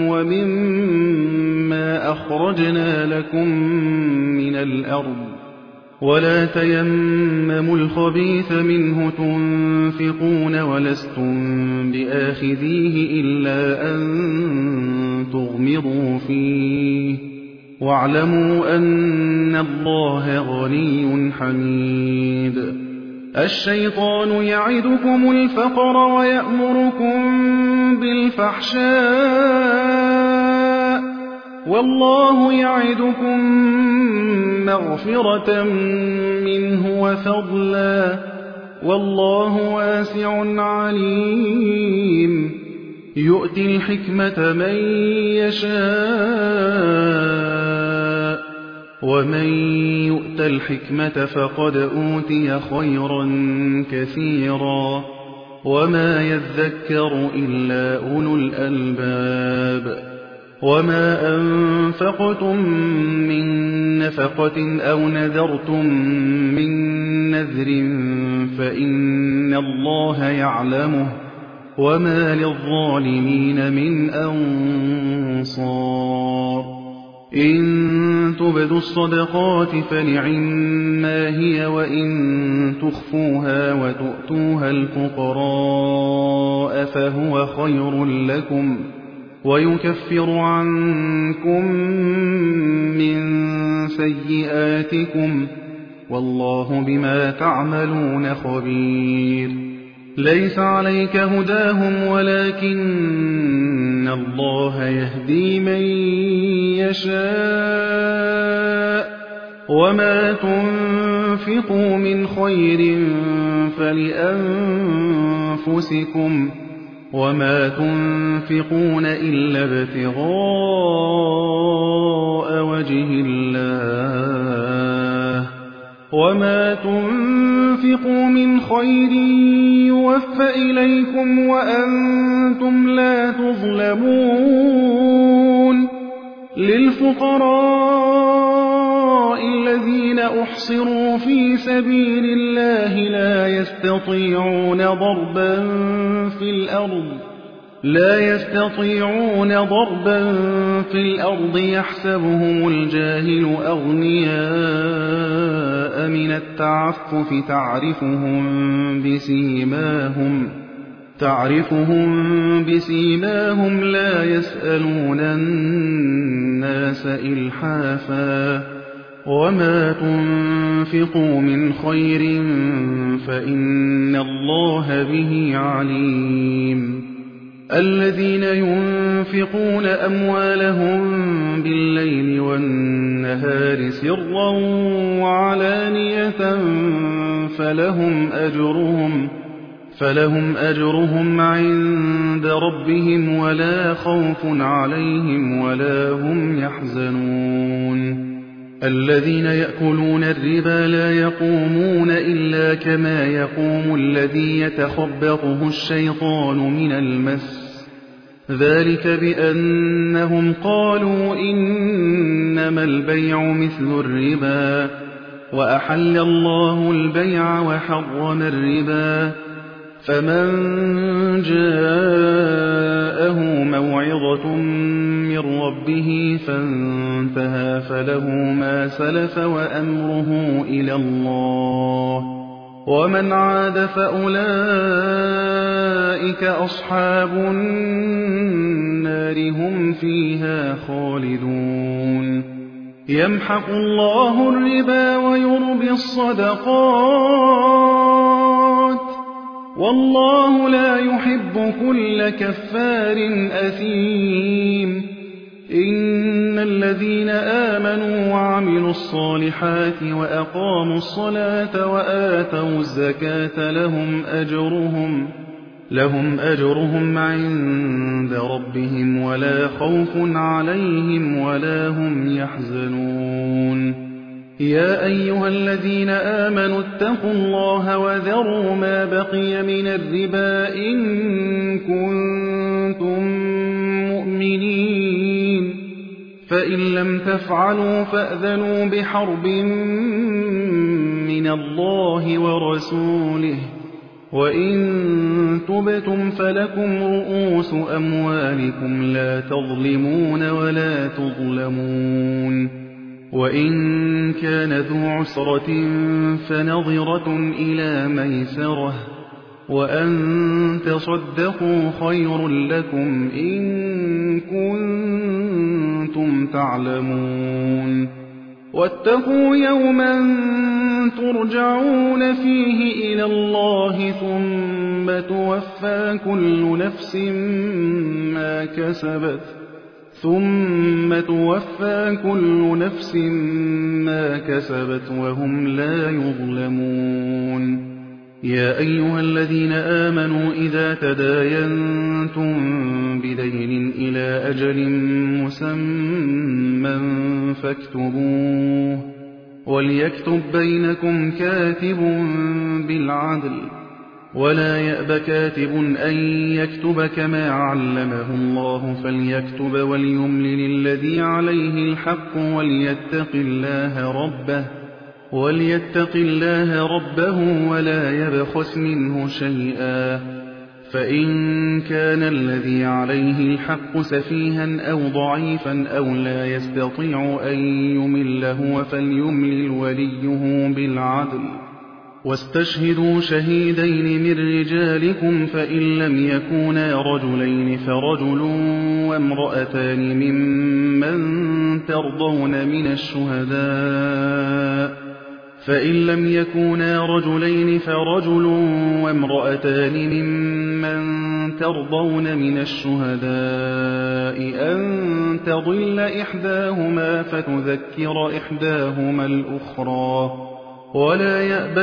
ومما أخرجنا لكم من الأرض، ولا تيمموا الخبيث منه تنفقون ولستم بآخذيه إلا أن تغمضوا فيه، واعلموا أن الله غني حميد. الشيطان يعدكم الفقر ويأمركم بالفحشاء، والله يعدكم مغفرة منه وفضلا، والله واسع عليم. يؤتي الحكمة من يشاء، ومن يؤت الحكمة فقد أوتي خيرا كثيرا، وما يذكر إلا أولو الألباب. وما أنفقتم من نفقة أو نذرتم من نذر فإن الله يعلمه، وما للظالمين من أنصار. إن تبدوا الصدقات فنعما هي، وإن تخفوها وتؤتوها الفقراء فهو خير لكم، ويكفر عنكم من سيئاتكم، والله بما تعملون خبير. ليس عليك هداهم ولكن الله يهدي من يشاء، وما تنفقوا من خير فلأنفسكم، وما تنفقون إلا ابتغاء وجه الله، وما تنفقوا من خير يوفى إليكم وأنتم لا تظلمون. للفقراء الذين أحصروا في سبيل الله لا يستطيعون ضربا في الأرض يحسبهم الجاهل أغنياء من التعفف تعرفهم بسيماهم لا يسألون النَّاسَ إِلْحَافًا وَمَا تُنفِقُوا مِنْ خَيْرٍ فَإِنَّ اللَّهَ بِهِ عَلِيمٌ الَّذِينَ يُنفِقُونَ أَمْوَالَهُم بِاللَّيْلِ وَالنَّهَارِ سِرًّا وَعَلَانِيَةً فَلَهُمْ أَجْرُهُمْ عِندَ رَبِّهِمْ وَلَا خَوْفٌ عَلَيْهِمْ وَلَا هُمْ يَحْزَنُونَ الَّذِينَ يَأْكُلُونَ الرِّبَا لَا يَقُومُونَ إِلَّا كَمَا يَقُومُ الَّذِي يَتَخَبَّطُهُ الشَّيْطَانُ مِنَ الْمَسِّ ذَلِكَ بِأَنَّهُمْ قَالُوا إِنَّمَا الْبَيْعُ مِثْلُ الرِّبَا وَأَحَلَّ اللَّهُ الْبَيْعَ وَحَرَّمَ الرِّبَا فَمَن جَاءَهُ مَوْعِظَةٌ مِّن رَّبِّهِ فَانتَهَىٰ فَلَهُ مَا سَلَفَ وَأَمْرُهُ إِلَى اللَّهِ وَمَنْ عَادَ فَأُولَٰئِكَ أَصْحَابُ النَّارِ هُمْ فِيهَا خَالِدُونَ يَمْحَقُ اللَّهُ الرِّبَا وَيُرْبِي الصَّدَقَاتِ وَاللَّهُ لَا يُحِبُّ كُلَّ كَفَّارٍ أَثِيمٍ إِنَّ الَّذِينَ آمَنُوا وَعَمِلُوا الصَّالِحَاتِ وَأَقَامُوا الصَّلَاةَ وَآتَوُا الزَّكَاةَ لَهُمْ أَجْرُهُمْ عِندَ رَبِّهِمْ وَلَا خَوْفٌ عَلَيْهِمْ وَلَا هُمْ يَحْزَنُونَ يَا أَيُّهَا الَّذِينَ آمَنُوا اتَّقُوا اللَّهَ وَذَرُوا مَا بَقِيَ مِنَ الرِّبَا إِن كُنتُم مُّؤْمِنِينَ فَإِن لَّمْ تَفْعَلُوا فَأْذَنُوا بِحَرْبٍ مِّنَ اللَّهِ وَرَسُولِهِ وَإِن تُبْتُمْ فَلَكُمْ رُءُوسُ أَمْوَالِكُمْ لَا تَظْلِمُونَ وَلَا تُظْلَمُونَ وَإِن كَانَ ذُو عُسْرَةٍ فَنَظِرَةٌ إِلَىٰ مَيْسَرَةٍ وَأَن تَصَدَّقُوا خَيْرٌ لَّكُمْ إِن كُنتُمْ تَعْلَمُونَ وَاتَّقُوا يَوْمًا تُرْجَعُونَ فِيهِ إِلَى اللَّهِ ثُمَّ تُوَفَّىٰ كُلُّ نَفْسٍ مَّا كَسَبَتْ وَهُمْ لَا يُظْلَمُونَ يَا أَيُّهَا الَّذِينَ آمَنُوا إِذَا تَدَايَنتُم بِدَيْنٍ إِلَىٰ أَجَلٍ مُّسَمًّى فَاكْتُبُوهُ وَلْيَكْتُب بَّيْنَكُمْ كَاتِبٌ بِالْعَدْلِ وَلَا يَأْبَ كَاتِبٌ أَن يَكْتُبَ كَمَا عَلَّمَهُ اللَّهُ فَلْيَكْتُبْ وَلْيُمْلِلِ الَّذِي عَلَيْهِ الْحَقُّ وَلْيَتَّقِ اللَّهَ رَبَّهُ وَلَا يَبْخَسْ مِنْهُ شَيْئًا فَإِن كَانَ الَّذِي عَلَيْهِ الْحَقُّ سَفِيهًا أَوْ ضَعِيفًا أَوْ لَا يَسْتَطِيعُ أَن يُمِلَّ هُوَ فَلْيُمْلِلْ وَلِيُّهُ بِالْعَدْلِ وَاسْتَشْهِدُوا شَهِيدَيْنِ مِن رِّجَالِكُمْ فَإِن لَّمْ يَكُونَا رَجُلَيْنِ فَرَجُلٌ وَامْرَأَتَانِ مِمَّن تَرْضَوْنَ مِنَ الشُّهَدَاءِ أَن تَضِلَّ إِحْدَاهُمَا فَتُذَكِّرَ إِحْدَاهُمَا الْأُخْرَىٰ وَلَا يَأْبَ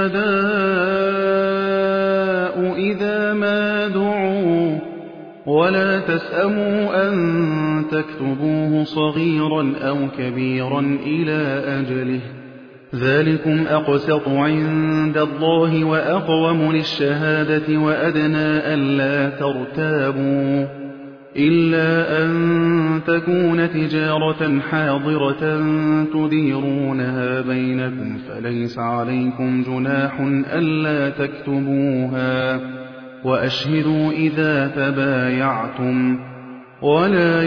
الشُّهَدَاءُ إِذَا مَا دُعُوا وَلَا تَسْأَمُوا أَن تَكْتُبُوهُ صَغِيرًا أَوْ كَبِيرًا إِلَىٰ أَجَلِهِ ذَٰلِكُمْ أَقْسَطُ عِندَ اللَّهِ وَأَقْوَمُ لِلشَّهَادَةِ وَأَدْنَىٰ أَلَّا تَرْتَابُوا إِلَّا أَن تَكُونَ تِجَارَةً حَاضِرَةً تُدِيرُونَهَا بَيْنَكُمْ فَلَيْسَ عَلَيْكُمْ جُنَاحٌ أَلَّا تَكْتُبُوهَا وَأَشْهِدُوا إِذَا تَبَايَعْتُمْ وَلَا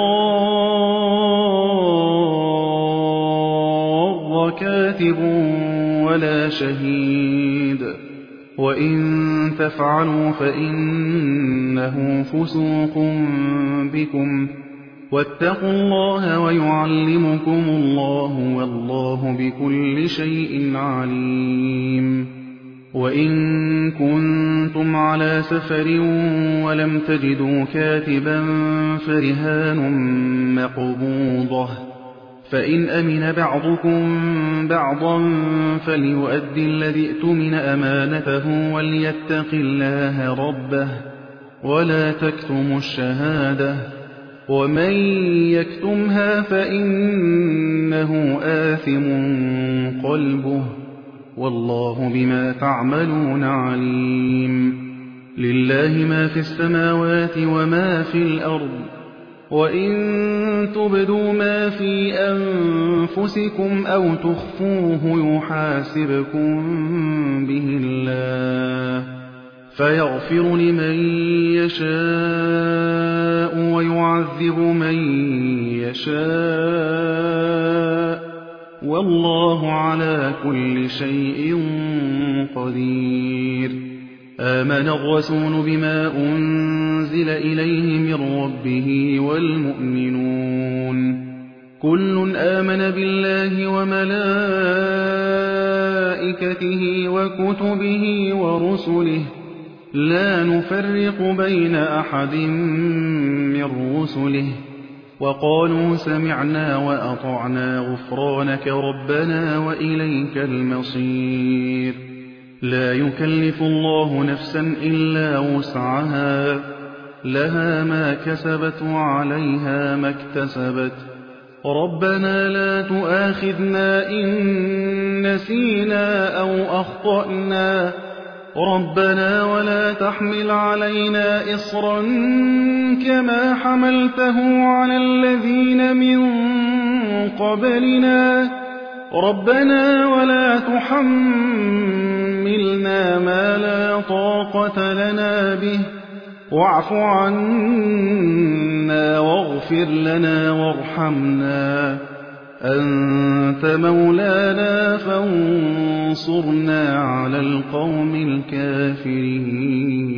يُضَارَّ كَاتِبٌ وَلَا شَهِيدٌ وَإِن تَفْعَلُوا فَإِنَّهُ فُسُوقٌ بِكُمْ واتقوا الله ويعلمكم الله والله بكل شيء عليم. وإن كنتم على سفر ولم تجدوا كاتبا فرهان مقبوضة، فإن أمن بعضكم بعضا فليؤد الذي اؤتمن أمانته وليتق الله ربه ولا تكتموا الشهادة، ومن يكتمها فإنه آثم قلبه والله بما تعملون عليم. لله ما في السماوات وما في الأرض، وإن تبدوا ما في أنفسكم أو تخفوه يحاسبكم به الله فيغفر لمن يشاء ويعذب من يشاء والله على كل شيء قدير. آمن الرسول بما أنزل إليه من ربه والمؤمنون كل آمن بالله وملائكته وكتبه ورسله لا نفرق بين أحد من رسله وقالوا سمعنا وأطعنا غفرانك ربنا وإليك المصير. لا يكلف الله نفسا إلا وسعها لها ما كسبت وعليها ما اكتسبت ربنا لا تؤاخذنا إن نسينا أو أخطأنا ربنا ولا تحمل علينا إصرا كما حملته على الذين من قبلنا ربنا ولا تحملنا ما لا طاقة لنا به واعف عنا واغفر لنا وارحمنا أنت مولانا فانصرنا على القوم الكافرين.